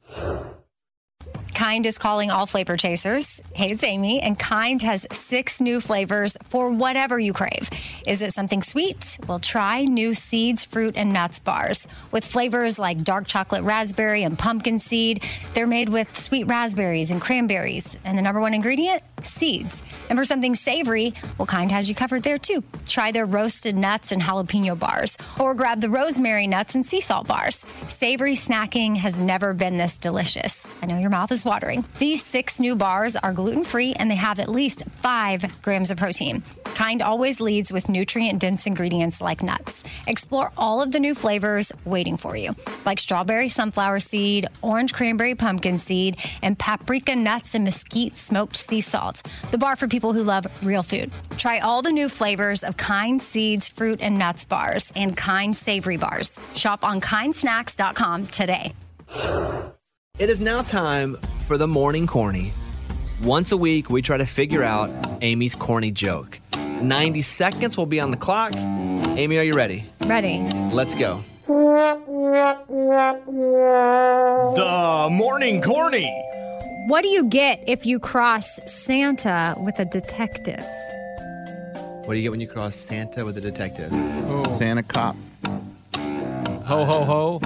Kind is calling all flavor chasers. Hey, it's Amy, and Kind has six new flavors for whatever you crave. Is it something sweet? Well, try new Seeds, Fruit, and Nuts bars. With flavors like dark chocolate raspberry and pumpkin seed, they're made with sweet raspberries and cranberries. And the number one ingredient? Seeds. And for something savory, well, Kind has you covered there, too. Try their roasted nuts and jalapeno bars, or grab the rosemary nuts and sea salt bars. Savory snacking has never been this delicious. I know your mouth is watering. These six new bars are gluten-free and they have at least five grams of protein. Kind always leads with nutrient-dense ingredients like nuts. Explore all of the new flavors waiting for you, like strawberry sunflower seed, orange cranberry pumpkin seed, and paprika nuts and mesquite smoked sea salt. The bar for people who love real food. Try all the new flavors of Kind Seeds, Fruit, and Nuts bars and Kind Savory bars. Shop on kind snacks dot com today. It is now time for the Morning Corny. Once a week, we try to figure out Amy's corny joke. ninety seconds will be on the clock. Amy, are you ready? Ready. Let's go. The Morning Corny. What do you get if you cross Santa with a detective? What do you get when you cross Santa with a detective? Santa cop. Ho, ho, ho.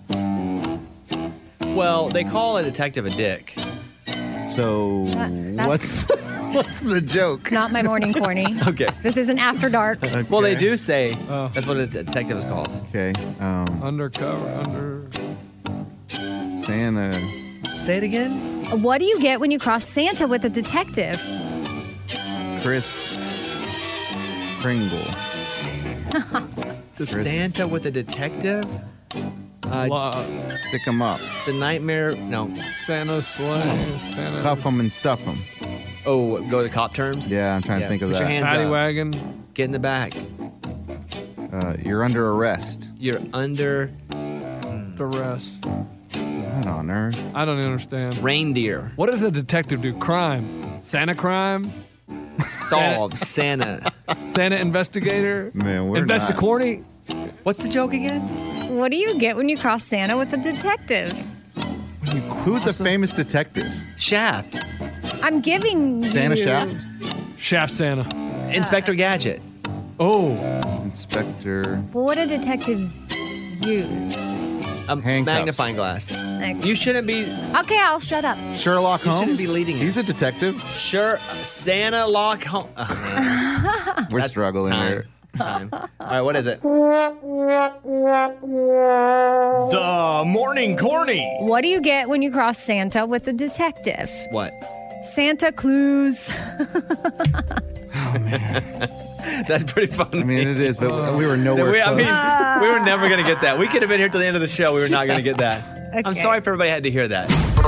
Well, they call a detective a dick. So That- that's- what's what's the joke? It's not my morning corny. Okay. This isn't after dark. Well, they do say that's what a detective is called. Okay. Um, Undercover, under. Santa. Say it again. What do you get when you cross Santa with a detective? Chris Kringle. Santa with a detective? Uh, Stick him up. The nightmare. No. Santa sleigh. Santa. Cuff him and stuff him. Oh, go to cop terms? Yeah, I'm trying to think of Put that. your hands Paddy up. wagon. Get in the back. Uh, you're under arrest. You're under Duress. What on earth? I don't understand. reindeer. What does a detective do? Crime. Santa crime? Solve Santa. Santa investigator? Man, we're Investicorny? What's the joke again? What do you get when you cross Santa with a detective? Who's a famous detective? Shaft. I'm giving Santa you... Shaft? Shaft Santa. Inspector Gadget. Oh. Inspector. Well, what do detectives use? A magnifying glass. Like- You shouldn't be. Okay, I'll shut up. Sherlock You Holmes? shouldn't be leading He's us. a detective. Sure. Santa Lock Home. Oh, We're struggling time. here. Time. All right, what is it? The morning corny. What do you get when you cross Santa with a detective? What? Santa clues. That's pretty funny. I mean, it is, but we were nowhere we, I close. mean, we were never going to get that. We could have been here till the end of the show. We were not going to get that. I'm Okay. sorry if everybody had to hear that.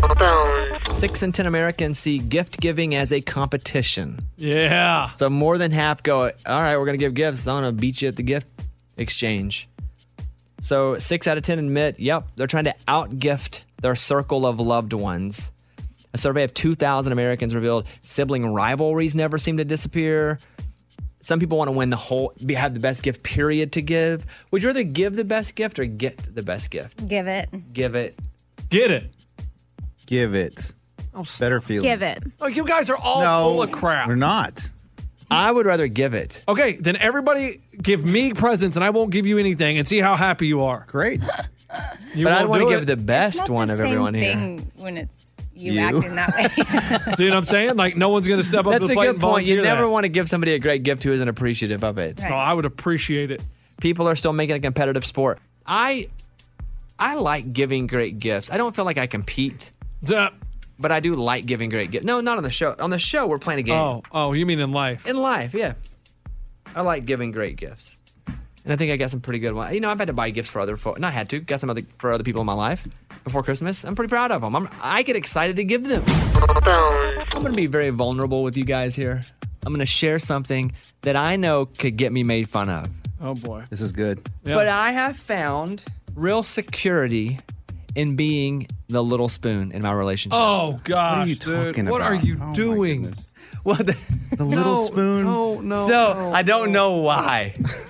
Six in ten Americans see gift giving as a competition. Yeah. So more than half go, all right, we're going to give gifts. I'm going to beat you at the gift exchange. So six out of ten admit, yep, they're trying to outgift their circle of loved ones. A survey of two thousand Americans revealed sibling rivalries never seem to disappear. Some people want to win the whole, be- have the best gift period to give. Would you rather give the best gift or get the best gift? Give it. Give it. Get it. Give it. Better feeling. Give it. Oh, you guys are all No, full of crap. we're not. I would rather give it. Okay, then everybody give me presents and I won't give you anything and see how happy you are. Great. You but I won't want to do give it. the best Not one the of same everyone here. thing when it's you, You. acting that way. See what I'm saying? Like, no one's going to step up That's to the a plate good and point. You volunteer never that. want to give somebody a great gift who isn't appreciative of it. Oh, I would appreciate it. People are still making a competitive sport. I I like giving great gifts. I don't feel like I compete, Duh. but I do like giving great gifts. No, not on the show. On the show, we're playing a game. Oh, oh, you mean in life? In life, yeah. I like giving great gifts. And I think I got some pretty good ones. You know, I've had to buy gifts for other folks. Not had to. Got some other for other people in my life before Christmas. I'm pretty proud of them. I'm, I get excited to give them. I'm going to be very vulnerable with you guys here. I'm going to share something that I know could get me made fun of. Oh, boy. This is good. Yeah. But I have found real security in being the little spoon in my relationship. Oh, gosh. What are you dude. talking What about? are you Oh, my doing? goodness. Well, the, The little No, spoon. No, no. so no, I don't no. know why.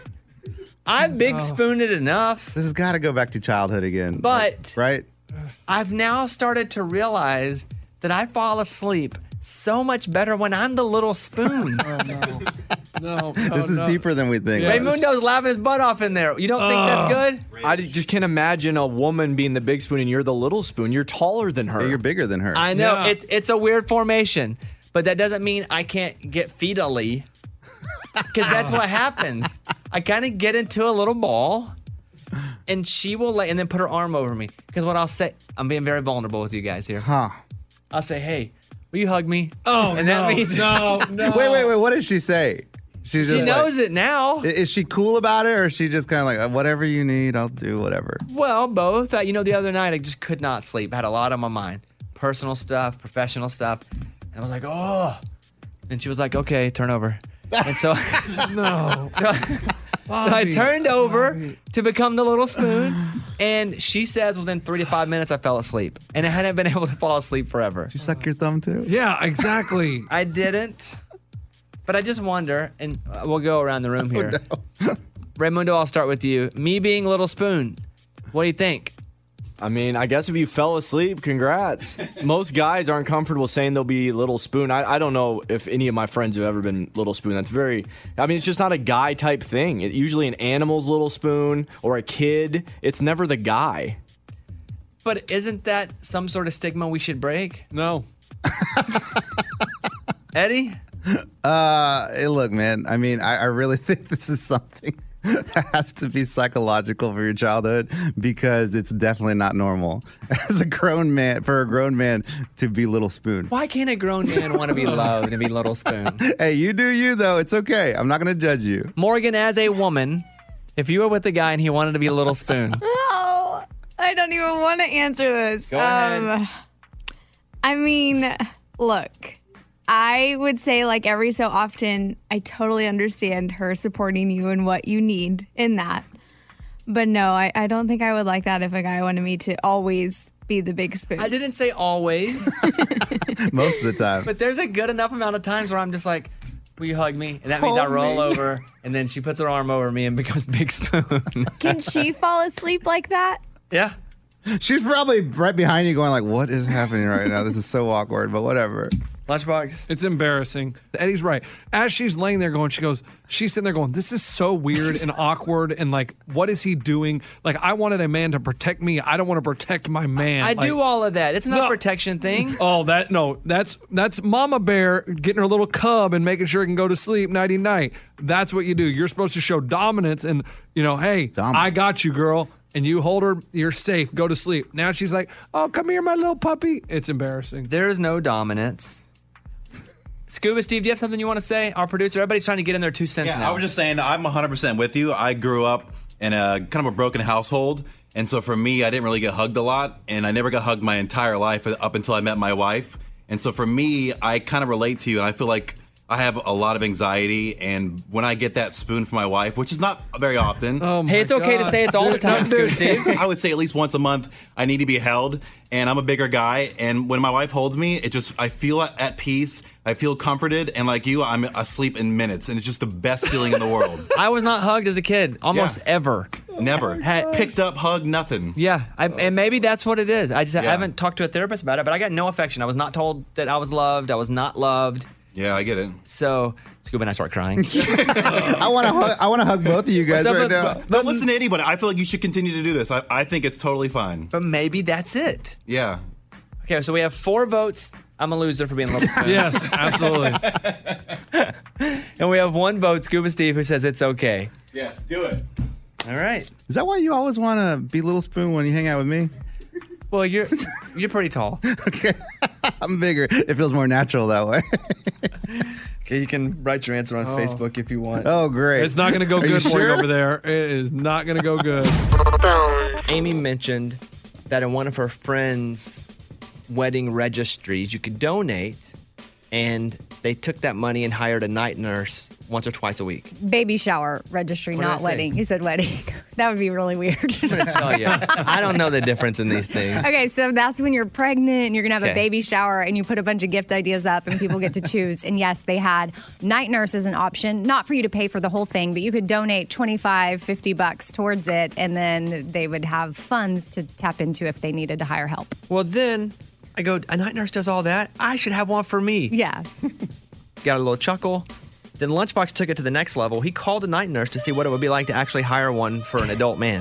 I big spooned it enough, This has got to go back to childhood again. but right? I've now started to realize that I fall asleep so much better when I'm the little spoon. Oh, no. No. This oh, is no. deeper than we think. Yeah. Raymundo's laughing his butt off in there. You don't think Oh. that's good? I just can't imagine a woman being the big spoon and you're the little spoon. You're taller than her. Yeah, you're bigger than her. I know Yeah. it's it's a weird formation, but that doesn't mean I can't get fetally, because that's what happens. I kind of get into a little ball, and she will lay and then put her arm over me. Because what I'll say, I'm being very vulnerable with you guys here. Huh. I'll say, "Hey, will you hug me?" Oh, and no, that means no, no. Wait, wait, wait. What did she say? She's she just knows like, it now. I- Is she cool about it, or is she just kind of like, whatever you need, I'll do whatever? Well, both. Uh, you know, the other night I just could not sleep. I had a lot on my mind, personal stuff, professional stuff, and I was like, "Oh." And she was like, "Okay, turn over." And so, No. so, so I turned over to become the little spoon, and she says within three to five minutes I fell asleep, and I hadn't been able to fall asleep forever. Did you suck your thumb too? Yeah, exactly. I didn't, but I just wonder, and uh, we'll go around the room here. Oh, Raymundo, I'll start with you. Me being little spoon, what do you think? I mean, I guess if you fell asleep, congrats. Most guys aren't comfortable saying they'll be little spoon. I, I don't know if any of my friends have ever been little spoon. That's very, I mean, it's just not a guy type thing. It, usually an animal's little spoon or a kid. It's never the guy. But isn't that some sort of stigma we should break? No. Eddie? Uh, hey, look, man. I mean, I, I really think this is something that has to be psychological for your childhood because it's definitely not normal as a grown man for a grown man to be little spoon. Why can't a grown man want to be loved and be little spoon? Hey, you do you though. It's okay. I'm not going to judge you. Morgan, as a woman, if you were with a guy and he wanted to be a little spoon, No, I don't even want to answer this. Go ahead. Um, I mean, look. I would say, like, every so often, I totally understand her supporting you and what you need in that. But no, I, I don't think I would like that if a guy wanted me to always be the big spoon. I didn't say always. Most of the time. But there's a good enough amount of times where I'm just like, will you hug me? And that means I Hold roll me. over, and then she puts her arm over me and becomes big spoon. Can she fall asleep like that? Yeah. She's probably right behind you going like, what is happening right now? This is so awkward, but whatever. Lunchbox. It's embarrassing. Eddie's right. As she's laying there going, she goes, she's sitting there going, this is so weird and awkward. And like, what is he doing? Like, I wanted a man to protect me. I don't want to protect my man. I Like, do all of that. It's not No. a protection thing. Oh, that no, that's that's Mama Bear getting her little cub and making sure it can go to sleep nighty night. That's what you do. You're supposed to show dominance and, you know, hey, I got you, girl. And you hold her, you're safe, go to sleep. Now she's like, oh, come here, my little puppy. It's embarrassing. There is no dominance. Scuba Steve, do you have something you want to say? Our producer, everybody's trying to get in their two cents Yeah, now. I was just saying, I'm one hundred percent with you. I grew up in a kind of a broken household. And so for me, I didn't really get hugged a lot. And I never got hugged my entire life up until I met my wife. And so for me, I kind of relate to you. And I feel like I have a lot of anxiety. And when I get that spoon from my wife, which is not very often. Oh my Hey, it's okay to God. say it's all the time, Scuba Steve. I would say at least once a month, I need to be held. And I'm a bigger guy. And when my wife holds me, it just, I feel at, at peace. I feel comforted. And like you, I'm asleep in minutes. And it's just the best feeling in the world. I was not hugged as a kid, almost Yeah. ever. Never. Had- Picked up, hug, nothing. Yeah, I, and maybe that's what it is. I just I Yeah. haven't talked to a therapist about it, but I got no affection. I was not told that I was loved. I was not loved. Yeah, I get it. So Scuba and I start crying. I want to hug, I want to hug both of you guys What's up right with- now. But, but listen, Eddie, but I feel like you should continue to do this. I, I think it's totally fine. But maybe that's it. Yeah. Okay, so we have four votes. I'm a loser for being a little spoon. Yes, absolutely. And we have one vote, Scuba Steve, who says it's okay. Yes, do it. All right. Is that why you always want to be little spoon when you hang out with me? Well, you're you're pretty tall. Okay. I'm bigger. It feels more natural that way. Okay, you can write your answer on Oh. Facebook if you want. Oh, great. It's not going to go Are you good for you sure? over there. It is not going to go good. Amy mentioned that in one of her friends' wedding registries, you could donate, and they took that money and hired a night nurse once or twice a week. Baby shower registry, What did not I say? wedding. You said wedding. That would be really weird. I'm gonna tell you, I don't know the difference in these things. Okay, so that's when you're pregnant and you're going to have Okay. a baby shower and you put a bunch of gift ideas up and people get to choose. And yes, they had night nurse as an option, not for you to pay for the whole thing, but you could donate twenty-five, fifty bucks towards it and then they would have funds to tap into if they needed to hire help. Well, then I go, a night nurse does all that. I should have one for me. Yeah. Got a little chuckle. Then Lunchbox took it to the next level. He called a night nurse to see what it would be like to actually hire one for an adult man.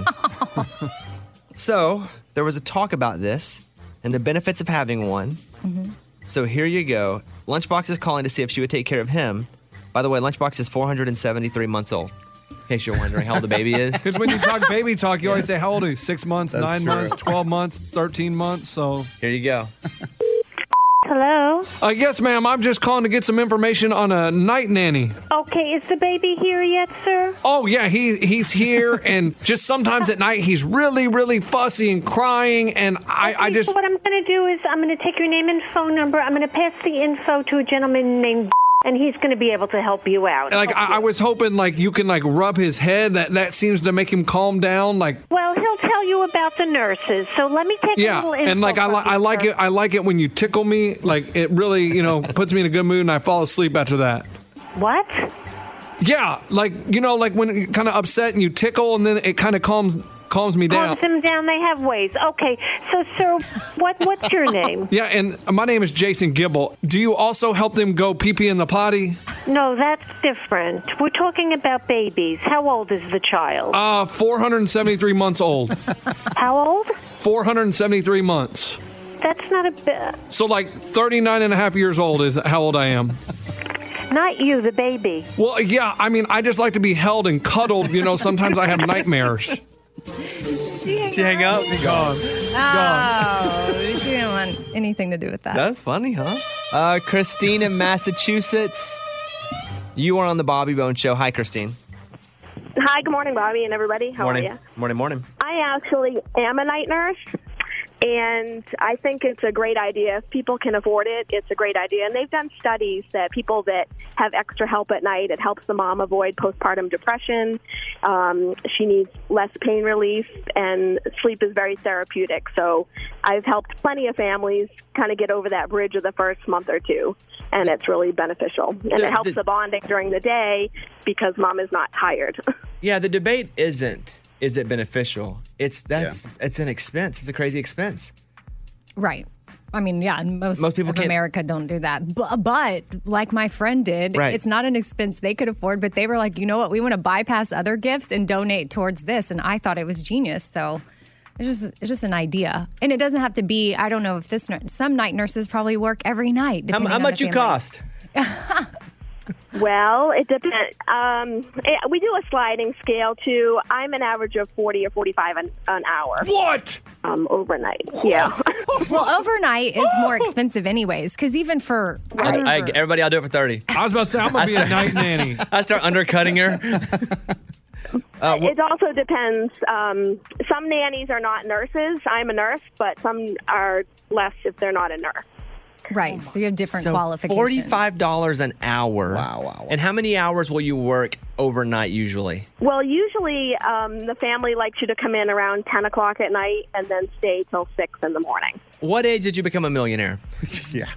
So there was a talk about this and the benefits of having one. Mm-hmm. So here you go. Lunchbox is calling to see if she would take care of him. By the way, Lunchbox is four hundred seventy-three months old. In case you're wondering how old the baby is. Because when you talk baby talk, you always say, how old are you? Six months, That's nine true. months, twelve months, thirteen months. So here you go. Hello? Uh, yes, ma'am. I'm just calling to get some information on a night nanny. Okay, is the baby here yet, sir? Oh, yeah, he he's here, and just sometimes at night he's really, really fussy and crying, and I, I Okay, just... so what I'm going to do is I'm going to take your name and phone number. I'm going to pass the info to a gentleman named and he's going to be able to help you out. Like, I, I was hoping, like, you can, like, rub his head. That that seems to make him calm down, like... Well, he'll tell you about the nurses, so let me take a Yeah, little info and like I, from li- you, I like sir. it. I like it when you tickle me. Like it really, you know, puts me in a good mood, and I fall asleep after that. What? Yeah, like you know, like when you're kind of upset and you tickle, and then it kind of calms calms me down. Calms them down. They have ways. Okay. So, sir, what what's your name? Yeah, and my name is Jason Gibble. Do you also help them go pee-pee in the potty? No, that's different. We're talking about babies. How old is the child? Uh, four hundred seventy-three months old. How old? four hundred seventy-three months. That's not a bit. So like thirty-nine and a half years old is how old I am. Not you, the baby. Well, yeah, I mean, I just like to be held and cuddled. You know, sometimes I have nightmares. She hang, She hang up? Gone. Oh, she didn't want anything to do with that. That's funny, huh? Uh, Christine in Massachusetts. You are on the Bobby Bone Show. Hi, Christine. Hi, good morning, Bobby and everybody. How morning. are you? Morning, morning. I actually am a night nurse, and I think it's a great idea. If people can afford it, it's a great idea. And they've done studies that people that have extra help at night, it helps the mom avoid postpartum depression. Um, she needs less pain relief, and sleep is very therapeutic. So I've helped plenty of families kind of get over that bridge of the first month or two, and it's really beneficial. And it helps the bonding during the day because mom is not tired. Yeah, the debate isn't, is it beneficial? It's that's it's an expense. It's a crazy expense. Right. I mean, yeah, most, Most people of can't- America don't do that. But, but like my friend did, Right. it's not an expense they could afford, but they were like, you know what, we want to bypass other gifts and donate towards this. And I thought it was genius. So it's just it's just an idea. And it doesn't have to be, I don't know if this, nur- some night nurses probably work every night. How, depending how on much the you family. cost? Well, it depends. Um, it, we do a sliding scale, too. I'm an average of forty or forty-five an, an hour. What? Um, overnight. Yeah. Well, overnight is more expensive anyways, because even for... I I, remember- everybody, I'll do it for thirty. I was about to say, I'm going to be a night nanny. I start undercutting her. Uh, It also depends. Um, some nannies are not nurses. I'm a nurse, but some are less if they're not a nurse. Right, so you have different so qualifications. forty-five dollars an hour. Wow, wow, wow. And how many hours will you work overnight usually? Well, usually um, the family likes you to come in around ten o'clock at night and then stay till six in the morning. What age did you become a millionaire? Yeah.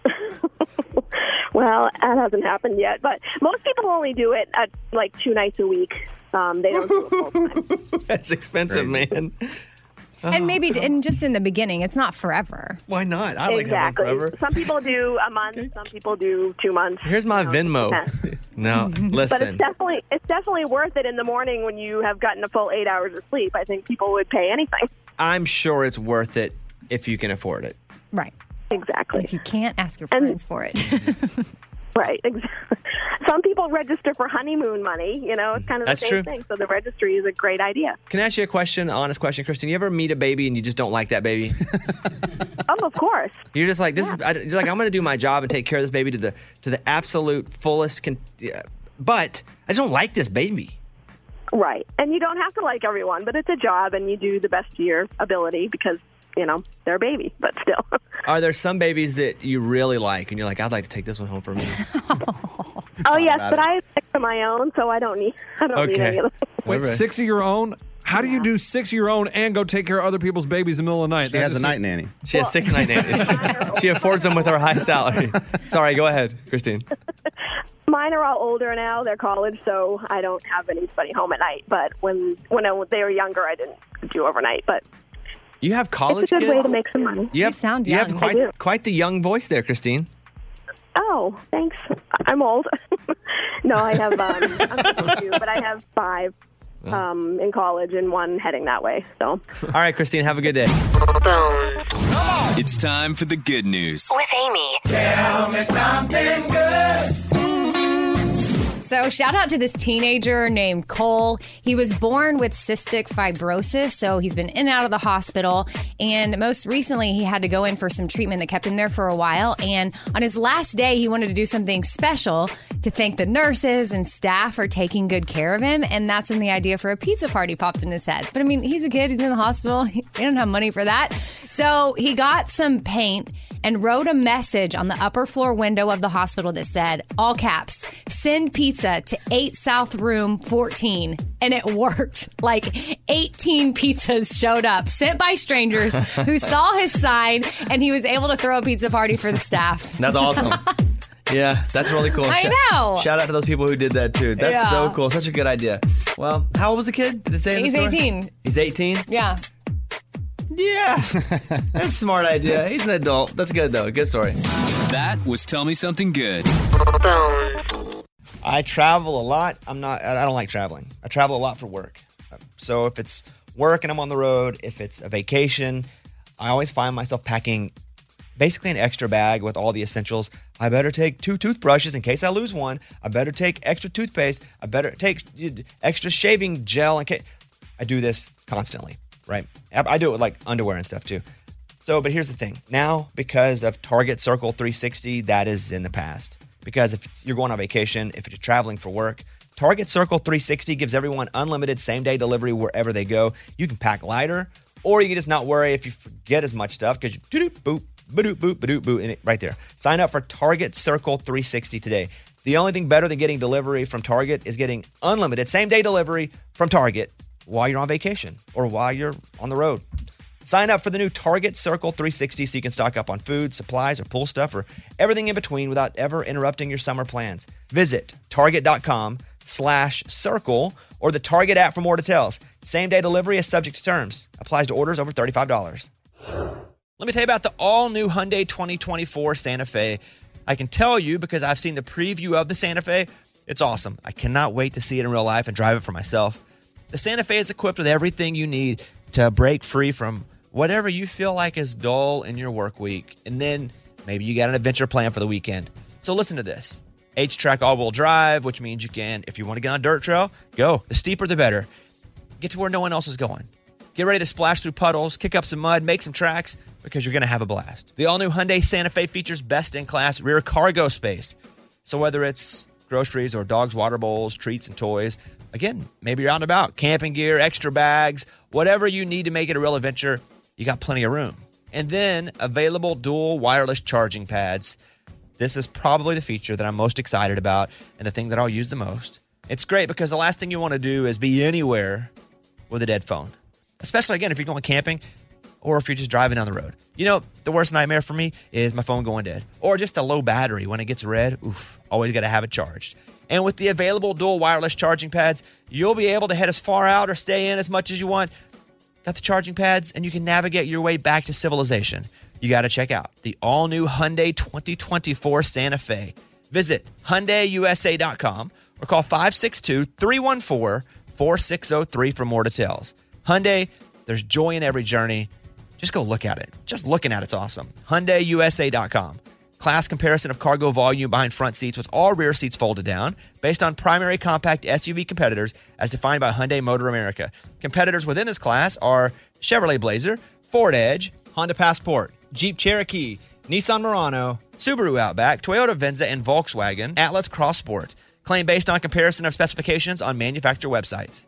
Well, that hasn't happened yet, but most people only do it at like two nights a week. Um, they don't do it full time. That's expensive, man. And maybe and just in the beginning, it's not forever. Why not? I like exactly. having forever. Some people do a month. Some people do two months. Here's my You know, Venmo. depends. No, But listen. it's definitely it's definitely worth it in the morning when you have gotten a full eight hours of sleep. I think people would pay anything. I'm sure it's worth it if you can afford it. Right. Exactly. If you can't, ask your friends for it. Right. Exactly. Some people register for honeymoon money. You know, it's kind of That's the same true. thing. So the registry is a great idea. Can I ask you a question, an honest question, Kristen? You ever meet a baby and you just don't like that baby? Oh, of course. You're just like, this is, I- you're like, I'm going to do my job and take care of this baby to the to the absolute fullest. Con- yeah, but I just don't like this baby. Right. And you don't have to like everyone, but it's a job, and you do the best to your ability because, you know, they're a baby, but still. Are there some babies that you really like and you're like, I'd like to take this one home for me? Oh, yes, about but it. I have six of my own, so I don't need, I don't need Okay. any of them. Wait, Alright. six of your own? How do you do six of your own and go take care of other people's babies in the middle of the night? She has a night nanny. She has six night nannies. She affords them with her high salary. Sorry, go ahead, Christine. Mine are all older now. They're college, so I don't have anybody home at night. But when when I, they were younger, I didn't do overnight. But You have college it's a good kids? way to make some money. You, have, sound you have young. I quite, do. quite the young voice there, Christine. Oh, thanks. I'm old. No, I have um, I'm fifty-two, but I have five um, in college and one heading that way. So All right, Christine, have a good day. Bones It's time for the good news. with Amy. Tell me something good. So, shout out to this teenager named Cole. He was born with cystic fibrosis, so he's been in and out of the hospital. And most recently, he had to go in for some treatment that kept him there for a while. And on his last day, he wanted to do something special to thank the nurses and staff for taking good care of him. And that's when the idea for a pizza party popped in his head. But I mean, he's a kid, he's in the hospital, he didn't have money for that. So, he got some paint and wrote a message on the upper floor window of the hospital that said, all caps, send pizza to eight South Room fourteen. And it worked. Like eighteen pizzas showed up, sent by strangers who saw his sign, and he was able to throw a pizza party for the staff. That's awesome. Yeah, that's really cool. I Shout- know. Shout out to those people who did that too. That's Yeah. so cool. Such a good idea. Well, how old was the kid? Did it say in the He's story? eighteen. He's eighteen? Yeah. Yeah. That's a smart idea. He's an adult. That's good though. Good story. That was Tell Me Something Good. I travel a lot. I'm not, I don't like traveling. I travel a lot for work. So if it's work and I'm on the road, if it's a vacation, I always find myself packing basically an extra bag with all the essentials. I better take two toothbrushes in case I lose one. I better take extra toothpaste. I better take extra shaving gel in case. I do this constantly, right? I do it with like underwear and stuff too. So, but here's the thing. Now, because of Target Circle three sixty, that is in the past. Because if it's, you're going on vacation, if you're traveling for work, Target Circle three sixty gives everyone unlimited same-day delivery wherever they go. You can pack lighter, or you can just not worry if you forget as much stuff because you do-doop, boop, ba-doop, boop, ba-doop, boop, and it right there. Sign up for Target Circle three sixty today. The only thing better than getting delivery from Target is getting unlimited same-day delivery from Target while you're on vacation or while you're on the road. Sign up for the new Target Circle three sixty so you can stock up on food, supplies, or pool stuff, or everything in between without ever interrupting your summer plans. Visit target.com slash circle or the Target app for more details. Same-day delivery is subject to terms. Applies to orders over thirty-five dollars. Let me tell you about the all-new Hyundai twenty twenty-four Santa Fe. I can tell you because I've seen the preview of the Santa Fe. It's awesome. I cannot wait to see it in real life and drive it for myself. The Santa Fe is equipped with everything you need to break free from whatever you feel like is dull in your work week. And then maybe you got an adventure plan for the weekend. So listen to this. H-Track all-wheel drive, which means you can, if you want to get on a dirt trail, go. The steeper, the better. Get to where no one else is going. Get ready to splash through puddles, kick up some mud, make some tracks, because you're going to have a blast. The all-new Hyundai Santa Fe features best-in-class rear cargo space. So whether it's groceries or dogs' water bowls, treats, and toys, again, maybe you're out and about, camping gear, extra bags, whatever you need to make it a real adventure, you got plenty of room. And then available dual wireless charging pads. This is probably the feature that I'm most excited about and the thing that I'll use the most. It's great because the last thing you want to do is be anywhere with a dead phone. Especially, again, if you're going camping or if you're just driving down the road. You know, the worst nightmare for me is my phone going dead. Or just a low battery when it gets red. Oof, always got to have it charged. And with the available dual wireless charging pads, you'll be able to head as far out or stay in as much as you want. Got the charging pads, and you can navigate your way back to civilization. You got to check out the all-new Hyundai twenty twenty-four Santa Fe. Visit Hyundai U S A dot com or call five six two, three one four, four six zero three for more details. Hyundai, there's joy in every journey. Just go look at it. Just looking at it's awesome. Hyundai U S A dot com. Class comparison of cargo volume behind front seats with all rear seats folded down based on primary compact S U V competitors as defined by Hyundai Motor America. Competitors within this class are Chevrolet Blazer, Ford Edge, Honda Passport, Jeep Cherokee, Nissan Murano, Subaru Outback, Toyota Venza, and Volkswagen Atlas Cross Sport. Claim based on comparison of specifications on manufacturer websites.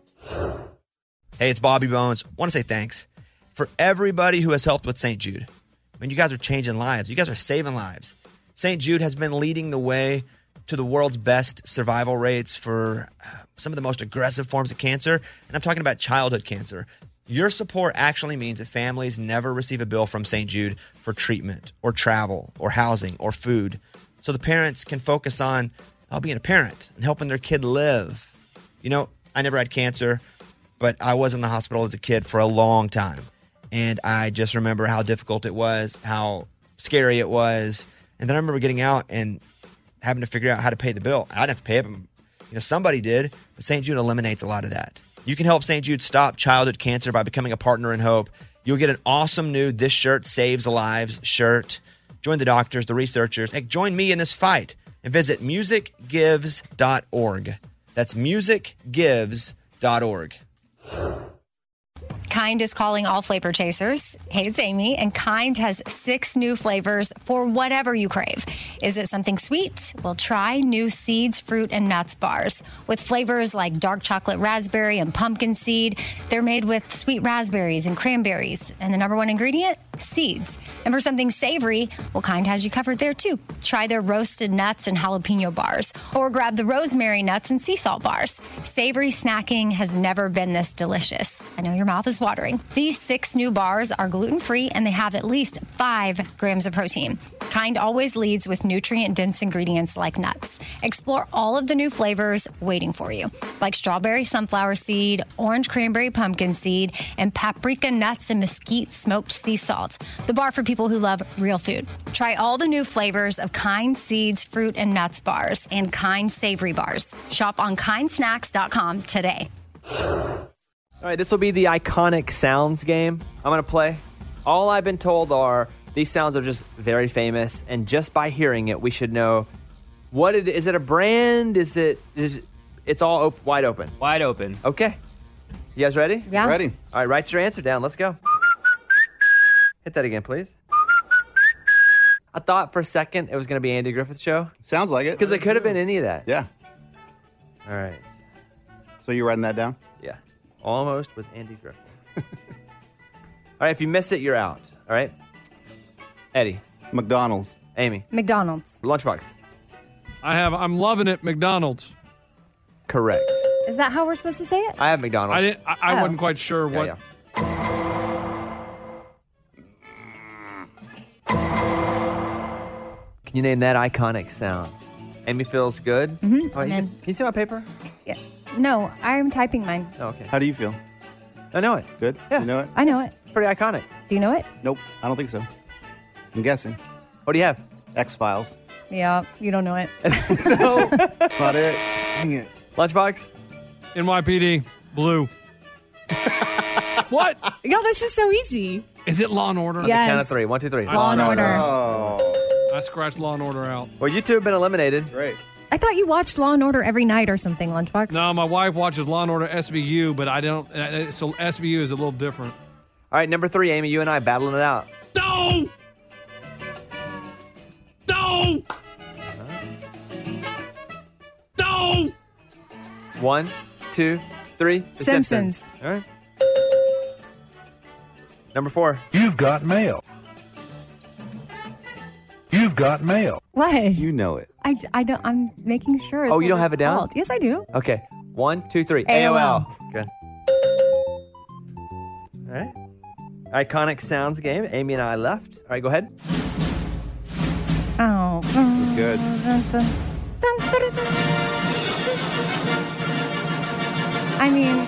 Hey, it's Bobby Bones. Want to say thanks for everybody who has helped with Saint Jude. I mean, you guys are changing lives. You guys are saving lives. Saint Jude has been leading the way to the world's best survival rates for some of the most aggressive forms of cancer, and I'm talking about childhood cancer. Your support actually means that families never receive a bill from Saint Jude for treatment or travel or housing or food, so the parents can focus on oh, being a parent and helping their kid live. You know, I never had cancer, but I was in the hospital as a kid for a long time, and I just remember how difficult it was, how scary it was. And then I remember getting out and having to figure out how to pay the bill. I didn't have to pay it, but you know, somebody did. But Saint Jude eliminates a lot of that. You can help Saint Jude stop childhood cancer by becoming a partner in hope. You'll get an awesome new This Shirt Saves Lives shirt. Join the doctors, the researchers. Hey, join me in this fight and visit music gives dot org. That's music gives dot org. Kind is calling all flavor chasers. Hey, it's Amy, and Kind has six new flavors for whatever you crave. Is it something sweet? Well, try new seeds, fruit, and nuts bars. With flavors like dark chocolate raspberry and pumpkin seed, they're made with sweet raspberries and cranberries. And the number one ingredient? seeds. And for something savory, well, Kind has you covered there too. Try their roasted nuts and jalapeno bars, or grab the rosemary nuts and sea salt bars. Savory snacking has never been this delicious. I know your mouth is watering. These six new bars are gluten-free and they have at least five grams of protein. Kind always leads with nutrient-dense ingredients like nuts. Explore all of the new flavors waiting for you, like strawberry sunflower seed, orange cranberry pumpkin seed, and paprika nuts and mesquite smoked sea salt. The bar for people who love real food. Try all the new flavors of Kind Seeds, Fruit, and Nuts bars and Kind Savory bars. Shop on kind snacks dot com today. All right, this will be the iconic sounds game I'm going to play. All I've been told are these sounds are just very famous, and just by hearing it, we should know what it is. It a brand? Is it? Is it, it's all op- wide open? Wide open. Okay. You guys ready? Yeah. Ready. All right, write your answer down. Let's go. Hit that again, please. I thought for a second it was going to be Andy Griffith's show. Sounds like it. Because it could have been any of that. Yeah. All right. So you writing that down? Yeah. Almost was Andy Griffith. All right, if you miss it, you're out. All right? Eddie. McDonald's. Amy. McDonald's. Lunchbox. I have. I'm loving it. McDonald's. Correct. Is that how we're supposed to say it? I have McDonald's. I didn't. I, I Oh. wasn't quite sure Yeah, what. yeah. Can you name that iconic sound? Amy feels good. Mhm. Oh, you can, can you see my paper? Yeah. No, I'm typing mine. Oh, okay. How do you feel? I know it. Good? Yeah. You know it? I know it. Pretty iconic. Do you know it? Nope. I don't think so. I'm guessing. What do you have? X-Files. Yeah, you don't know it. No. Not it. Dang it. Lunchbox? N Y P D. Blue. What? Yo, this is so easy. Is it Law and Order? On the count of Yes. three. One, two, three. Law and Order. Oh. I scratched Law and Order out. Well, you two have been eliminated. Great. I thought you watched Law and Order every night or something, Lunchbox. No, my wife watches Law and Order S V U, but I don't. Uh, so S V U is a little different. All right, number three, Amy, you and I battling it out. No! No! No! One, two, three. The Simpsons. Simpsons. All right. Number four. You've got mail. You've got mail. What? You know it. I, I don't. I'm making sure. It's Oh, you what don't it's have it down? called. Yes, I do. Okay. One, two, three. A O L. Good. All right. Iconic sounds game. Amy and I left. All right, go ahead. Oh. This is good. I mean,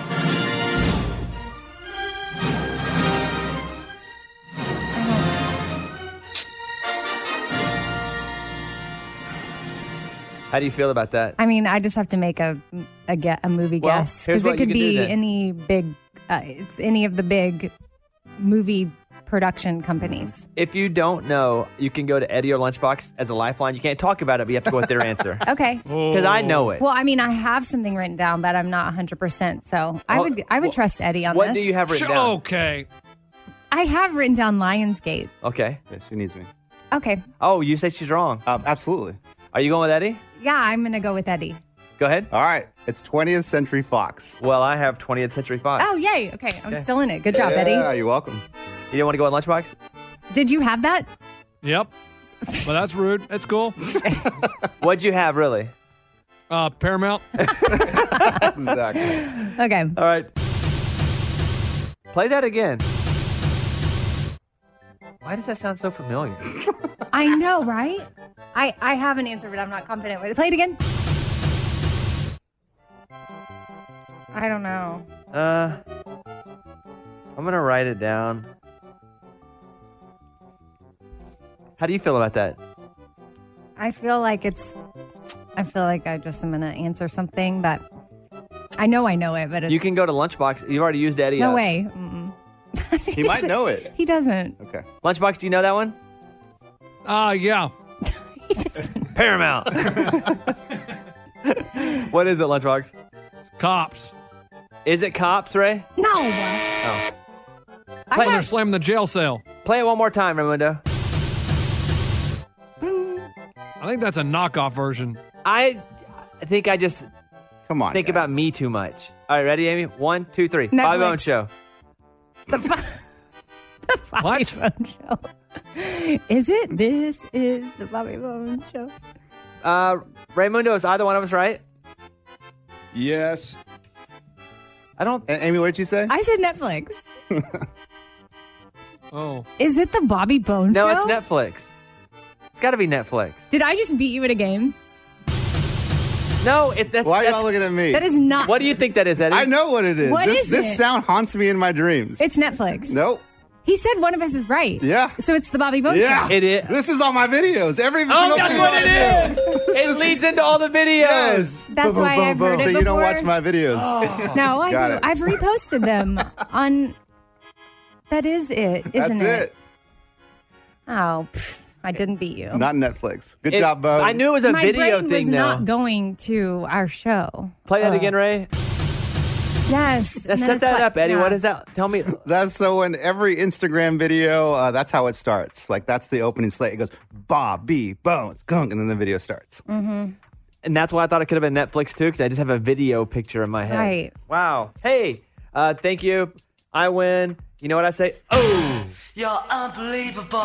How do you feel about that? I mean, I just have to make a a, ge- a movie Well, guess here's because what it you could can do be then. any big. Uh, it's any of the big movie production companies. If you don't know, you can go to Eddie or Lunchbox as a lifeline. You can't talk about it, but you have to go with their answer. Okay. Because I know it. Well, I mean, I have something written down, but I'm not one hundred percent. So I Well, would I would well, trust Eddie on what this. do you have written down? Okay. I have written down Lionsgate. Okay. Yeah, she needs me. Okay. Oh, you say she's wrong. Uh, absolutely. Are you going with Eddie? Yeah, I'm going to go with Eddie. Go ahead. All right. It's twentieth Century Fox. Well, I have twentieth Century Fox. Oh, yay. Okay. I'm Okay. still in it. Good job, Yeah, Eddie. you're welcome. You didn't want to go with Lunchbox? Did you have that? Yep. Well, that's rude. That's cool. What'd you have, really? Uh, Paramount. Exactly. Okay. All right. Play that again. Why does that sound so familiar? I know, right? I, I have an answer, but I'm not confident with it. Play it again. I don't know. Uh, I'm going to write it down. How do you feel about that? I feel like it's. I feel like I just am going to answer something, but I know I know it, but it's, You can go to Lunchbox. You've already used Eddie no up. way. Mm-mm. He might know it. He doesn't. Okay. Lunchbox, do you know that one? Uh, yeah. Paramount. What is it, Lunchbox? Cops. Is it Cops, Ray? No. Oh. I When they're have, slamming the jail cell. Play it one more time, Raimundo. I think that's a knockoff version. I, I think I just Come on. think guys. about me too much. All right, ready, Amy? One, two, three. Netflix. Five Own Show. the, fi- the Bobby Bone Show. Is it? This is the Bobby Bone Show. Uh, Raymundo, is either one of us right? Yes. I don't. A- Amy, what did you say? I said Netflix. Oh. Is it the Bobby Bone No, Show? it's Netflix. It's got to be Netflix. Did I just beat you at a game? No, it, that's. Why are that's, y'all looking at me? That is not. What do you think that is, Eddie? I know what it is. What this is this it? sound haunts me in my dreams. It's Netflix. Nope. He said one of us is right. Yeah. So it's the Bobby Bone Yeah. Show. It is. This is on my videos. Every Oh, single that's video what I it do. is. It leads into all the videos. Yes. That's Boom, why boom, I've boom, heard boom. it So you don't before. watch my videos. No, I Got do. it. I've reposted them on. That is it, isn't That's it? it. Oh, pff, I didn't beat you. Not Netflix. Good It- job, Bo. I knew it was a My video brain thing, was though. not going to our show. Play that Oh. again, Ray. Yes. Now, and then set it's that like- up, Eddie. yeah. What is that? Tell me. That's so in every Instagram video, uh, that's how it starts. Like that's the opening slate. It goes Bobby Bones Gunk, and then the video starts. Mm-hmm. And that's why I thought it could have been Netflix too, because I just have a video picture in my head. Right. Wow. Hey, uh, thank you. I win. You know what I say? Oh. You're unbelievable.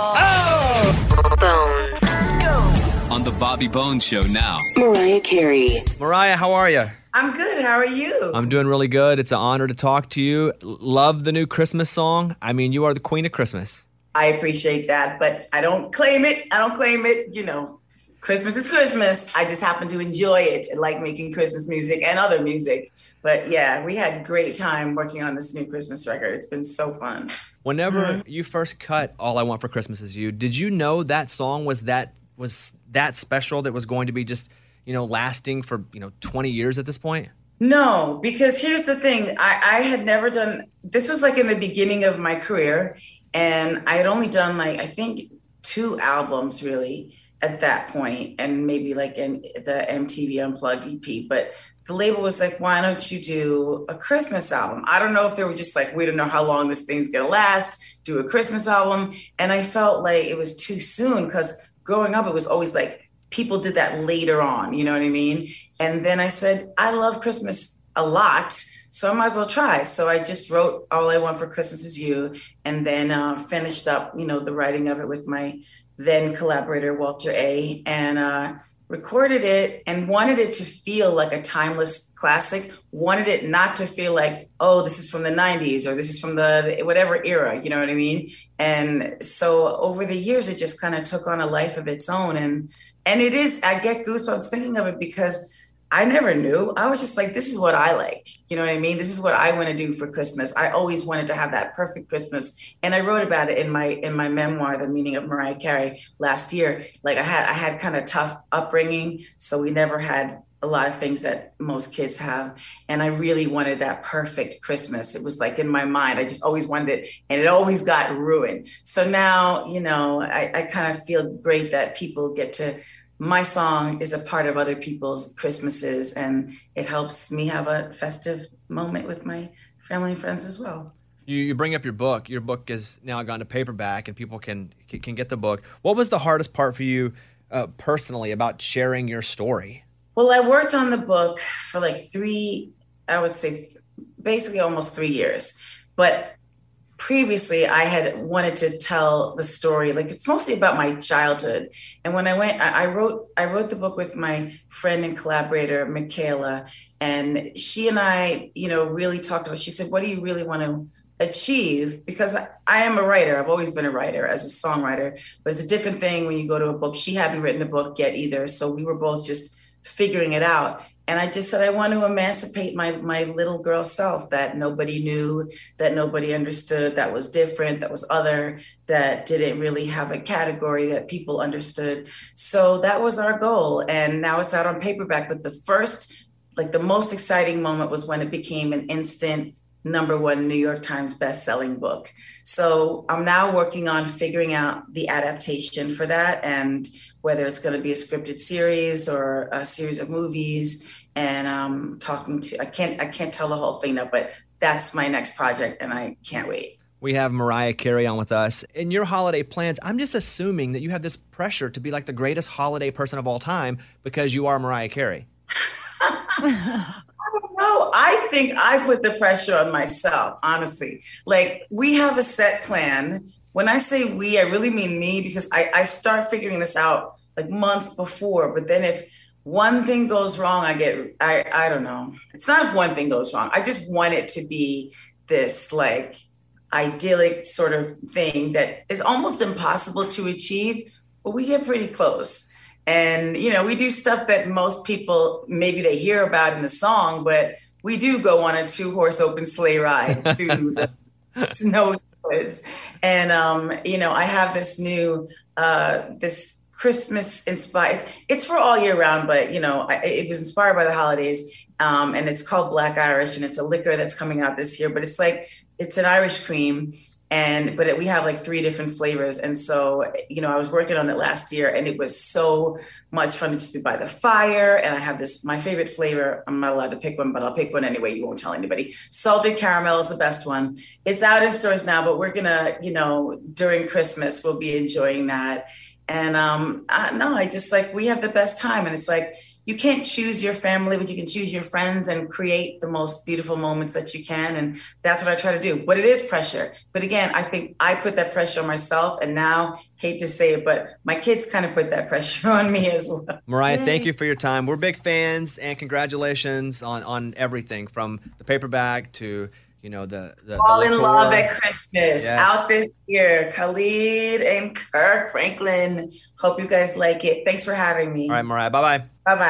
On the Bobby Bones Show now. Mariah Carey. Mariah, how are you? I'm good. How are you? I'm doing really good. It's an honor to talk to you. L- Love the new Christmas song. I mean, you are the queen of Christmas. I appreciate that, but I don't claim it. I don't claim it. You know, Christmas is Christmas. I just happen to enjoy it and like making Christmas music and other music. But yeah, we had a great time working on this new Christmas record. It's been so fun. Whenever Mhm. you first cut All I Want for Christmas Is You, did you know that song was that was that special that was going to be just, you know, lasting for, you know, twenty years at this point? No, because here's the thing. I, I had never done, this was like in the beginning of my career. And I had only done like, I think two albums really at that point, and maybe like in the M T V Unplugged E P. But the label was like, why don't you do a Christmas album? I don't know if they were just like, we don't know how long this thing's gonna last, do a Christmas album. And I felt like it was too soon because growing up, it was always like, people did that later on, you know what I mean? And then I said, I love Christmas a lot, so I might as well try. So I just wrote All I Want for Christmas Is You, and then uh, finished up, you know, the writing of it with my then collaborator, Walter A., and uh, recorded it and wanted it to feel like a timeless classic, wanted it not to feel like, oh, this is from the nineties or this is from the whatever era, you know what I mean? And so over the years, it just kind of took on a life of its own. And and it is, I get goosebumps thinking of it because I never knew. I was just like, this is what I like. You know what I mean? This is what I want to do for Christmas. I always wanted to have that perfect Christmas. And I wrote about it in my in my memoir, The Meaning of Mariah Carey, last year. Like I had I had kind of tough upbringing, so we never had a lot of things that most kids have. And I really wanted that perfect Christmas. It was like in my mind, I just always wanted it, and it always got ruined. So now, you know, I, I kind of feel great that people get to, my song is a part of other people's Christmases, and it helps me have a festive moment with my family and friends as well. You, you bring up your book. Your book has now gone to paperback, and people can can get the book. What was the hardest part for you uh, personally about sharing your story? Well, I worked on the book for like three, I would say basically almost three years. But previously I had wanted to tell the story, like it's mostly about my childhood. And when I went, I, I wrote, I wrote the book with my friend and collaborator, Michaela, and she and I, you know, really talked about, she said, what do you really want to achieve? Because I, I am a writer. I've always been a writer as a songwriter, but it's a different thing when you go to a book. She hadn't written a book yet either. So we were both just figuring it out. And I just said, I want to emancipate my my little girl self that nobody knew, that nobody understood, that was different, that was other, that didn't really have a category that people understood. So that was our goal. And now it's out on paperback. But the first, like the most exciting moment was when it became an instant number one New York Times best-selling book. So I'm now working on figuring out the adaptation for that, and whether it's going to be a scripted series or a series of movies. And um, talking to, I can't, I can't tell the whole thing now, but that's my next project, and I can't wait. We have Mariah Carey on with us. In your holiday plans, I'm just assuming that you have this pressure to be like the greatest holiday person of all time because you are Mariah Carey. I don't know. Oh, I think I put the pressure on myself, honestly. Like, we have a set plan. When I say we, I really mean me, because I, I start figuring this out like months before. But then if one thing goes wrong, I get, I, I don't know. It's not if one thing goes wrong. I just want it to be this like idyllic sort of thing that is almost impossible to achieve, but we get pretty close. And, you know, we do stuff that most people, maybe they hear about in the song, but we do go on a two horse open sleigh ride through the snow woods. And, um, you know, I have this new, uh, this Christmas inspired, it's for all year round, but, you know, I, it was inspired by the holidays. Um, and it's called Black Irish, and it's a liquor that's coming out this year, but it's like, it's an Irish cream. And, but it, we have like three different flavors. And so, you know, I was working on it last year, and it was so much fun to just be by the fire. And I have this, my favorite flavor, I'm not allowed to pick one, but I'll pick one anyway. You won't tell anybody. Salted caramel is the best one. It's out in stores now, but we're gonna, you know, during Christmas, we'll be enjoying that. And um, I, no, I just like, we have the best time. And it's like, you can't choose your family, but you can choose your friends and create the most beautiful moments that you can. And that's what I try to do. But it is pressure. But again, I think I put that pressure on myself. And now, hate to say it, but my kids kind of put that pressure on me as well. Mariah, Yay. thank you for your time. We're big fans, and congratulations on, on everything from the paper bag to, you know, the, the All the in liqueur. Love at Christmas, Yes. out this year. Khalid and Kirk Franklin. Hope you guys like it. Thanks for having me. All right, Mariah, bye-bye.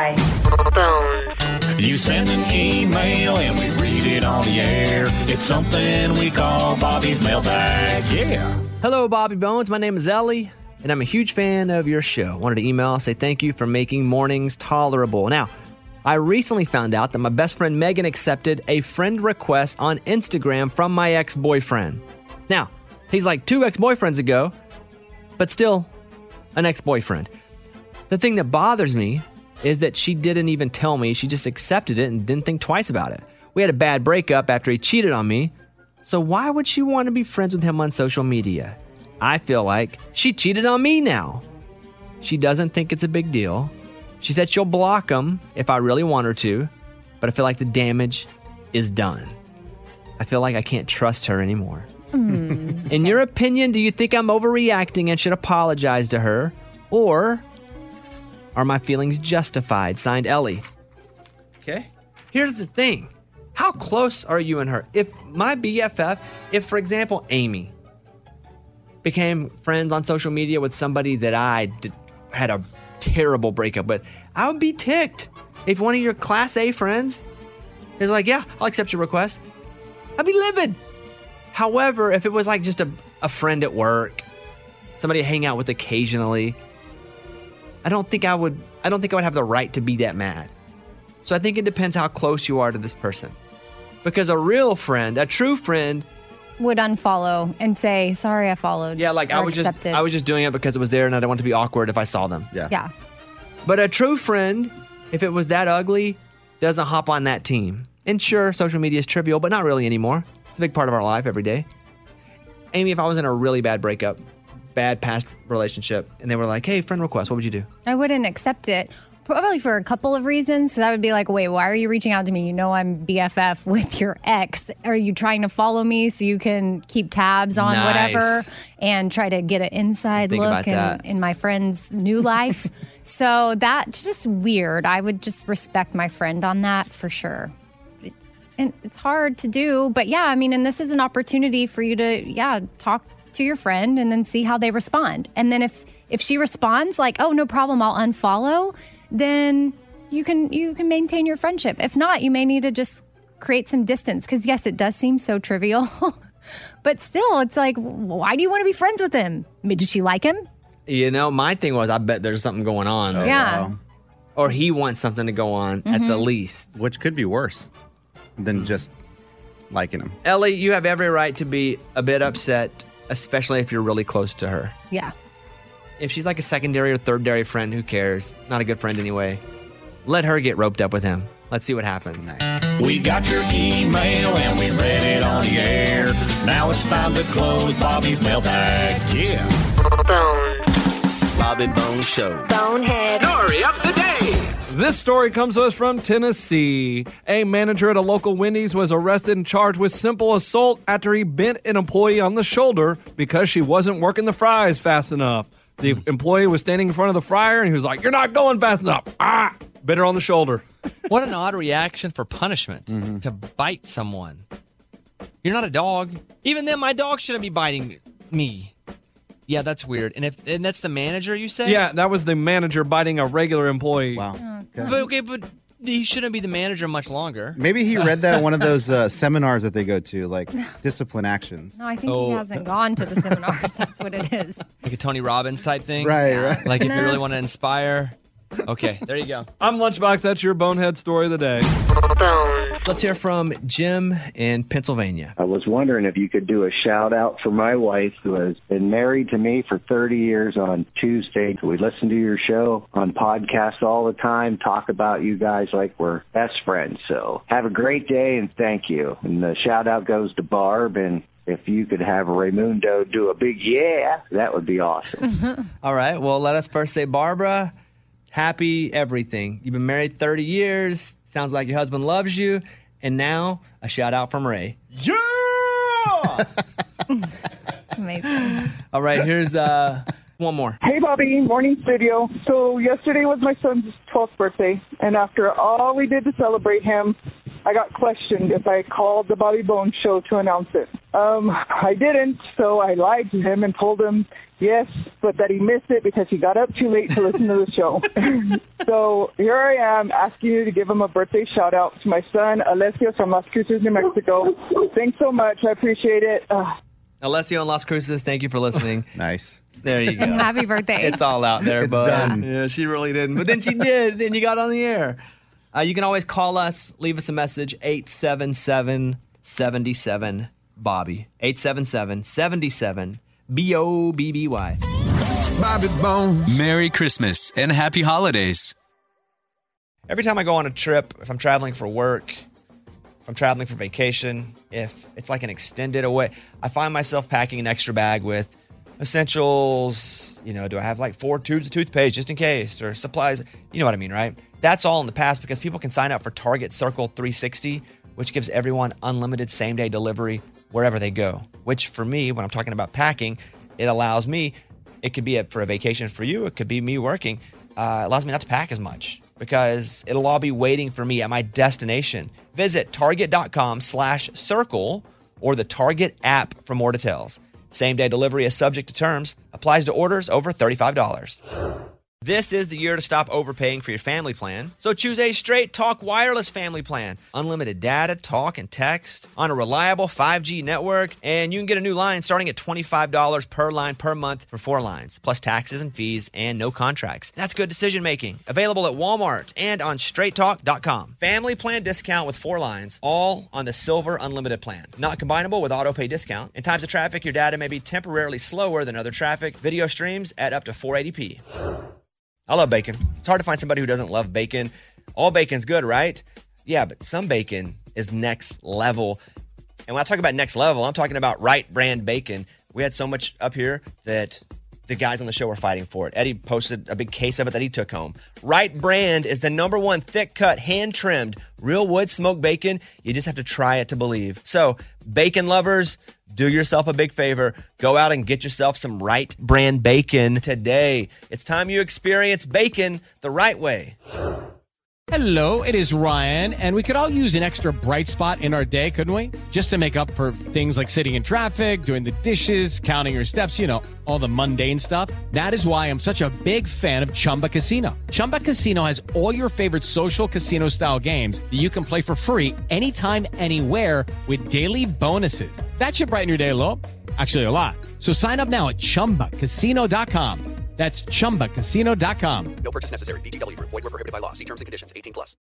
Bye-bye. You send an email and we read it on the air. It's something we call Bobby's mailbag. Yeah. Hello, Bobby Bones. My name is Ellie, and I'm a huge fan of your show. Wanted to email, say thank you for making mornings tolerable. Now, I recently found out that my best friend Megan accepted a friend request on Instagram from my ex-boyfriend. Now, he's like two ex-boyfriends ago, but still an ex-boyfriend. The thing that bothers me is that she didn't even tell me. She just accepted it and didn't think twice about it. We had a bad breakup after he cheated on me, so why would she want to be friends with him on social media? I feel like she cheated on me now. She doesn't think it's a big deal. She said she'll block him if I really want her to, but I feel like the damage is done. I feel like I can't trust her anymore. Mm. In your opinion, do you think I'm overreacting and should apologize to her? Or are my feelings justified? Signed, Ellie. Okay. Here's the thing. How close are you and her? If my B F F, if, for example, Amy became friends on social media with somebody that I did, had a terrible breakup with, I would be ticked. If one of your class A friends is like, yeah, I'll accept your request, I'd be livid. However, if it was like just a, a friend at work, somebody I hang out with occasionally, I don't think I would I don't think I would have the right to be that mad. So I think it depends how close you are to this person. Because a real friend, a true friend, would unfollow and say, sorry, I followed. yeah, like I or was accepted. just I was just doing it because it was there and I didn't want to be awkward if I saw them. Yeah. Yeah. But a true friend, if it was that ugly, doesn't hop on that team. And sure, social media is trivial, but not really anymore. It's a big part of our life every day. Amy, if I was in a really bad breakup, bad past relationship, and they were like, hey, friend request, what would you do? I wouldn't accept it. Probably for a couple of reasons. So I would be like, wait, why are you reaching out to me? You know I'm B F F with your ex. Are you trying to follow me so you can keep tabs on Nice. whatever and try to get an inside Think look about in, that. in my friend's new life? So that's just weird. I would just respect my friend on that for sure. It, and it's hard to do. But yeah, I mean, and this is an opportunity for you to, yeah, talk to your friend and then see how they respond. And then if if she responds like, oh, no problem, I'll unfollow, then you can you can maintain your friendship. If not, you may need to just create some distance because, yes, it does seem so trivial. But still, it's like, why do you want to be friends with him? I mean, did she like him? You know, my thing was, I bet there's something going on. Oh, Yeah. wow. Or he wants something to go on at the Mhm. least. Which could be worse than just liking him. Ellie, you have every right to be a bit upset, especially if you're really close to her. Yeah. If she's like a secondary or thirdary friend, who cares? Not a good friend anyway. Let her get roped up with him. Let's see what happens. We got your email and we read it on the air. Now it's time to close Bobby's mailbag. Yeah. Bobby Bones Show. Bonehead. Story of the day. This story comes to us from Tennessee. A manager at a local Wendy's was arrested and charged with simple assault after he bent an employee on the shoulder because she wasn't working the fries fast enough. The employee was standing in front of the fryer and he was like, "You're not going fast enough." Ah! Bit her on the shoulder. What an odd reaction for punishment, Mm-hmm. to bite someone. You're not a dog. Even then, my dog shouldn't be biting me. Yeah, that's weird. And if and that's the manager, you say? Yeah, that was the manager biting a regular employee. Wow. But okay, but he shouldn't be the manager much longer. Maybe he read that at one of those uh, seminars that they go to, like discipline actions. No, I think Oh. he hasn't gone to the seminars. That's what it is. Like a Tony Robbins type thing? Right, right. Like if No. you really want to inspire. Okay, there you go. I'm Lunchbox. That's your bonehead story of the day. Let's hear from Jim in Pennsylvania. I was wondering if you could do a shout out for my wife who has been married to me for thirty years on Tuesday. We listen to your show on podcasts all the time, talk about you guys like we're best friends. So have a great day and thank you. And the shout out goes to Barb, and if you could have Raymundo do a big yeah, that would be awesome. All right, well, let us first say, Barbara, happy everything. You've been married thirty years. Sounds like your husband loves you. And now, a shout out from Ray. Yeah! Amazing. All right, here's uh, one more. Hey, Bobby. Morning studio. So yesterday was my son's twelfth birthday, and after all we did to celebrate him, I got questioned if I called the Bobby Bones Show to announce it. Um, I didn't, so I lied to him and told him yes, but that he missed it because he got up too late to listen to the show. So here I am asking you to give him a birthday shout out to my son, Alessio from Las Cruces, New Mexico. Thanks so much. I appreciate it. Uh, Alessio in Las Cruces, thank you for listening. Nice. There you go. And happy birthday. It's all out there, It's bud. done. Yeah, she really didn't. But then she did. Then you got on the air. Uh, you can always call us, leave us a message, eight seven seven, seven seven, Bobby. eight seven seven, seven seven, B O B B Y. Bobby Bones. Merry Christmas and happy holidays. Every time I go on a trip, if I'm traveling for work, if I'm traveling for vacation, if it's like an extended away, I find myself packing an extra bag with essentials. You know, do I have like four tubes of toothpaste just in case, or supplies? You know what I mean, right? That's all in the past because people can sign up for Target Circle three sixty, which gives everyone unlimited same-day delivery wherever they go. Which for me, when I'm talking about packing, it allows me, it could be a, for a vacation for you, it could be me working, uh, it allows me not to pack as much because it'll all be waiting for me at my destination. Visit target.com slash circle or the Target app for more details. Same-day delivery is subject to terms. Applies to orders over thirty-five dollars. This is the year to stop overpaying for your family plan. So choose a Straight Talk Wireless family plan. Unlimited data, talk, and text on a reliable five G network. And you can get a new line starting at twenty-five dollars per line per month for four lines, plus taxes and fees and no contracts. That's good decision making. Available at Walmart and on straight talk dot com. Family plan discount with four lines, all on the Silver Unlimited plan. Not combinable with auto pay discount. In times of traffic, your data may be temporarily slower than other traffic. Video streams at up to four eighty p. I love bacon. It's hard to find somebody who doesn't love bacon. All bacon's good, right? Yeah, but some bacon is next level. And when I talk about next level, I'm talking about Right Brand bacon. We had so much up here that the guys on the show were fighting for it. Eddie posted a big case of it that he took home. Right Brand is the number one thick-cut, hand-trimmed, real wood smoked bacon. You just have to try it to believe. So, bacon lovers, do yourself a big favor. Go out and get yourself some Right Brand bacon today. It's time you experience bacon the right way. Hello, it is Ryan, and we could all use an extra bright spot in our day, couldn't we? Just to make up for things like sitting in traffic, doing the dishes, counting your steps, you know, all the mundane stuff. That is why I'm such a big fan of Chumba Casino. Chumba Casino has all your favorite social casino-style games that you can play for free anytime, anywhere with daily bonuses. That should brighten your day a little. Actually, a lot. So sign up now at chumba casino dot com. That's chumba casino dot com. No purchase necessary. V G W Group. Void where prohibited by law. See terms and conditions. eighteen plus.